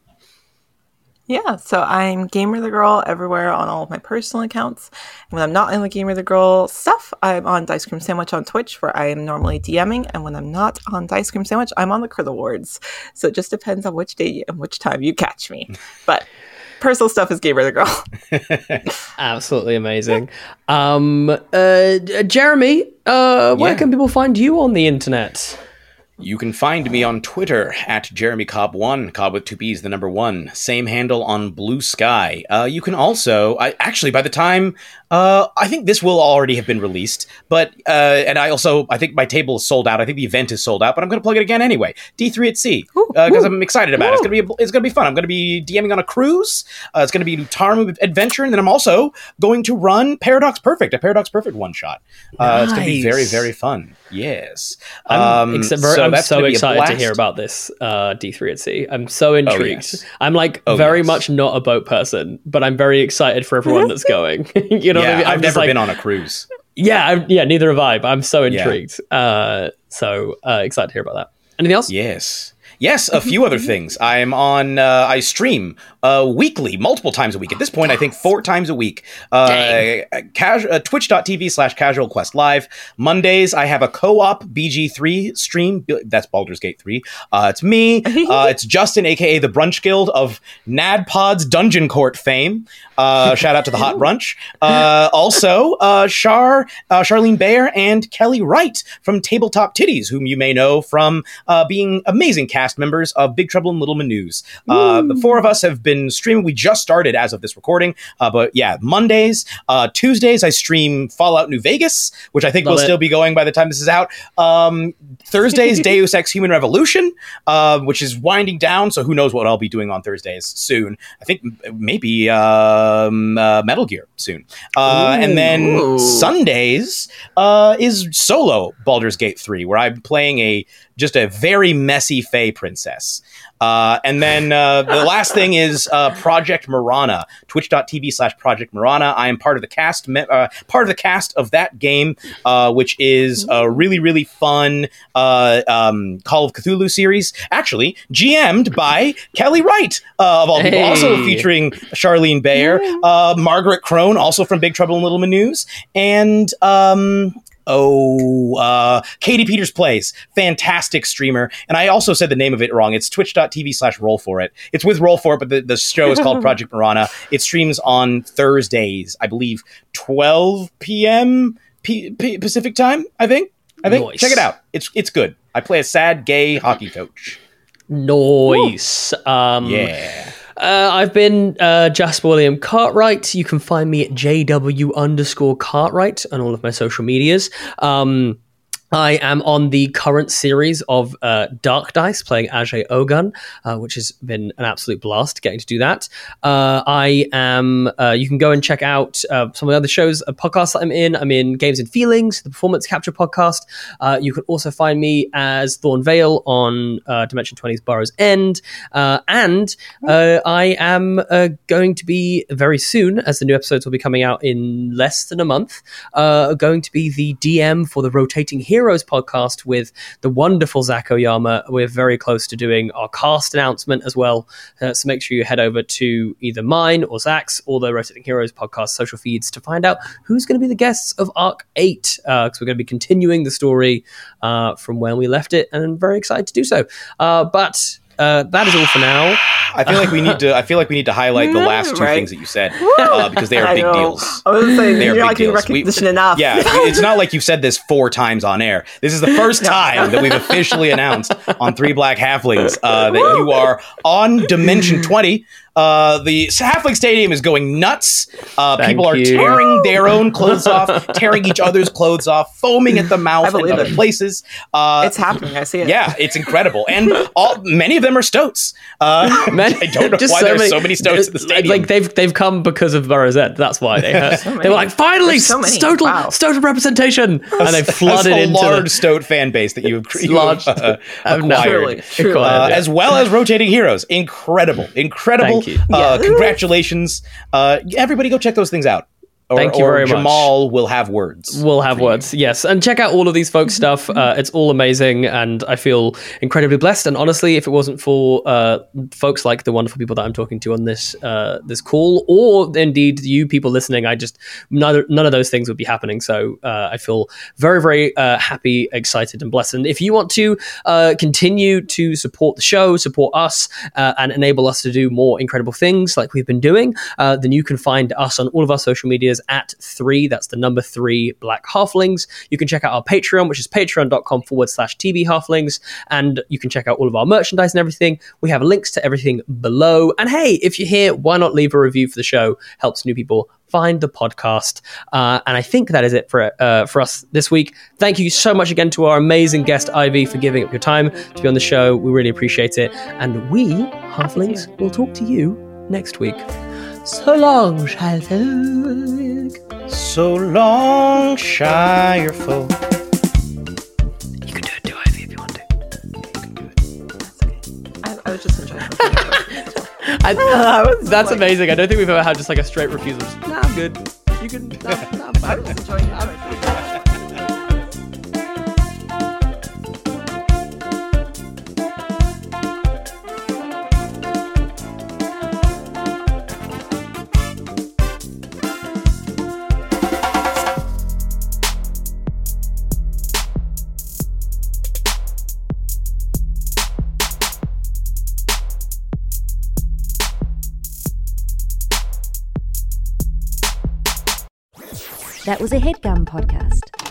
E: Yeah, so I'm Gamer the Girl everywhere on all of my personal accounts. And when I'm not in the Gamer the Girl stuff, I'm on Dice Cream Sandwich on Twitch, where I am normally DMing. And when I'm not on Dice Cream Sandwich, I'm on the Crit Awards. So it just depends on which day and which time you catch me. But personal stuff is Gamer the Girl.
C: Absolutely amazing. Um, uh, Jeremy, uh, where
D: Yeah.
C: can people find you on the internet?
D: You can find me on Twitter at Jeremy Cobb one, Cobb with two B's, the number one. Same handle on Blue Sky. Uh, you can also, I actually, by the time, uh, I think this will already have been released, but, uh, and I also, I think my table is sold out. I think the event is sold out, but I'm going to plug it again anyway. D three at Sea, because uh, I'm excited about it. It's going to be, it's going to be fun. I'm going to be DMing on a cruise. Uh, it's going to be Tarmu Adventure, and then I'm also going to run Paradox Perfect, a Paradox Perfect one shot. Uh, It's going to be very,
C: Nice.
D: very fun. Yes.
C: I'm,
D: Um,
C: ex- very,
D: so
C: I'm
D: that's
C: so
D: gonna be a
C: excited to
D: blast.
C: hear about this uh, D three at Sea. I'm so intrigued.
D: yes.
C: I'm like
D: Oh,
C: very
D: yes.
C: much not a boat person, but I'm very excited for everyone that's going. you know
D: yeah,
C: what I mean? I'm
D: I've
C: just
D: never
C: like,
D: been on a cruise.
C: Yeah, I'm, yeah, neither have I, but I'm so
D: Yeah.
C: intrigued. Uh, so uh, excited to hear about that. Anything else?
D: Yes. Yes, a few other things. I am on, uh, I stream uh, weekly, multiple times a week. At this point, I think four times a week. Uh, casu- uh, Twitch.tv slash Casual Quest Live. Mondays, I have a co-op B G three stream. That's Baldur's Gate three. Uh, it's me. Uh, it's Justin, a k a the Brunch Guild of NADPOD's Dungeon Court fame. Uh, shout out to the Hot Brunch. Uh, also, uh, Char, uh, Charlene Bayer and Kelly Wright from Tabletop Titties, whom you may know from uh, being amazing cast members of Big Trouble in Little Menus. Uh, the four of us have been streaming. We just started as of this recording, uh, but yeah, Mondays, uh, Tuesdays, I stream Fallout New Vegas, which I think
C: Love
D: will
C: it.
D: still be going by the time this is out. Um, Thursdays, Deus Ex Human Revolution, uh, which is winding down, so who knows what I'll be doing on Thursdays soon. I think m- maybe um, uh, Metal Gear soon. Uh, and then
E: Ooh.
D: Sundays uh, is solo Baldur's Gate three, where I'm playing a just a very messy Fey princess. Uh, and then uh, the last thing is uh, Project Marana, twitch.tv slash Project Marana. I am part of the cast, me- uh, part of the cast of that game, uh, which is a really, really fun uh, um, Call of Cthulhu series. Actually, G M'd by Kelly Wright, uh, of all people,
C: Hey.
D: also featuring Charlene Bayer, uh, Margaret Crone, also from Big Trouble in Little Menus, and um, Oh, uh, Katie Peters Plays, fantastic streamer. And I also said the name of it wrong. It's twitch.tv slash roll for it. It's with Roll for it, but the, the show is called Project Marana. It streams on Thursdays, I believe, twelve p.m. P- P- Pacific time, I think. I think.
C: Nice.
D: Check it out. It's it's good. I play a sad gay hockey coach.
C: Nice. Um,
D: Yeah.
C: Uh, I've been uh, Jasper William Cartwright. You can find me at J W underscore Cartwright on all of my social medias. Um, I am on the current series of uh, Dark Dice, playing Ajay Ogun, uh, which has been an absolute blast getting to do that. Uh, I am, uh, you can go and check out uh, some of the other shows, uh, podcasts that I'm in. I'm in Games and Feelings, the Performance Capture podcast. Uh, you can also find me as Thorn Vale on uh, Dimension twenty's Burrow's End. Uh, and uh, I am uh, going to be very soon, as the new episodes will be coming out in less than a month, uh, going to be the D M for the Rotating Heroes podcast with the wonderful Zach Oyama. We're very close to doing our cast announcement as well, uh, so make sure you head over to either mine or Zach's or the Rotating Heroes podcast social feeds to find out who's going to be the guests of Arc eight, because uh, we're going to be continuing the story uh, from when we left it, and I'm very excited to do so. Uh, but Uh, that is all for now.
D: I feel like we need to. I feel like we need to highlight the last two
E: right.
D: things that you said uh, because they are
E: I
D: big
E: know.
D: deals.
E: I was saying,
D: They are
E: you're
D: big
E: not getting
D: deals. We-
E: recognition enough.
D: Yeah, it's not like you've said this four times on air. This is the first time that we've officially announced on Three Black Halflings uh, that you are on Dimension twenty. Uh, the Halfling Stadium is going nuts. Uh,
C: Thank
D: people are
C: you.
D: tearing their own clothes off, tearing each other's clothes off, foaming at the
E: I
D: mouth in
E: believe
D: other
E: it.
D: places. Uh,
E: It's happening. I see it.
D: yeah, it's incredible, and all many of them are stoats. Uh,
C: Man,
D: I don't know
C: just
D: why
C: so
D: there's
C: many-
D: so many stoats in the stadium.
C: Like they've they've come because of Burrow's End. That's why they have.
E: So
C: they
E: many.
C: were like, finally,
E: There's so many.
C: total
E: Wow.
C: total representation, and they flooded
D: That's a
C: into
D: large
C: the
D: stoat fan base that you've, you've
C: large.
D: uh,
C: I've
D: acquired.
C: never-
E: Truly, truly.
C: acquired,
D: Uh,
C: yeah.
D: as well as Rotating Heroes. Incredible. Incredible.
C: Thank you.
D: Uh,
E: Yes.
D: Congratulations. Uh, everybody go check those things out. Or,
C: Thank you
D: or
C: very much.
D: Jamal will have words.
C: We'll have words, yes. And check out all of these folks' stuff. Uh, it's all amazing, and I feel incredibly blessed. And honestly, if it wasn't for uh, folks like the wonderful people that I'm talking to on this uh, this call, or indeed you people listening, I just neither, none of those things would be happening. So uh, I feel very, very uh, happy, excited, and blessed. And if you want to uh, continue to support the show, support us, uh, and enable us to do more incredible things like we've been doing, uh, then you can find us on all of our social medias at three, that's the number three Black Halflings. You can check out our Patreon, which is patreon.com forward slash TB Halflings, and you can check out all of our merchandise and everything. We have links to everything below. And hey, if you're here, why not leave a review for the show? Helps new people find the podcast. Uh, and I think that is it for uh, for us this week. Thank you so much again to our amazing guest, Ivy, for giving up your time to be on the show. We really appreciate it. And we, Halflings, will talk to you next week. So long, Shilefog.
D: So long, Shire folk.
C: You can do it too, Ivy, if you want to.
E: I, I was just enjoying it.
C: I,
E: I was
C: that's
E: like-
C: amazing. I don't think we've ever had just like a straight refusal. Just, nah, I'm good. You can. Nah, nah, I'm
E: I
C: fine.
E: was enjoying it.
B: That was a HeadGum podcast.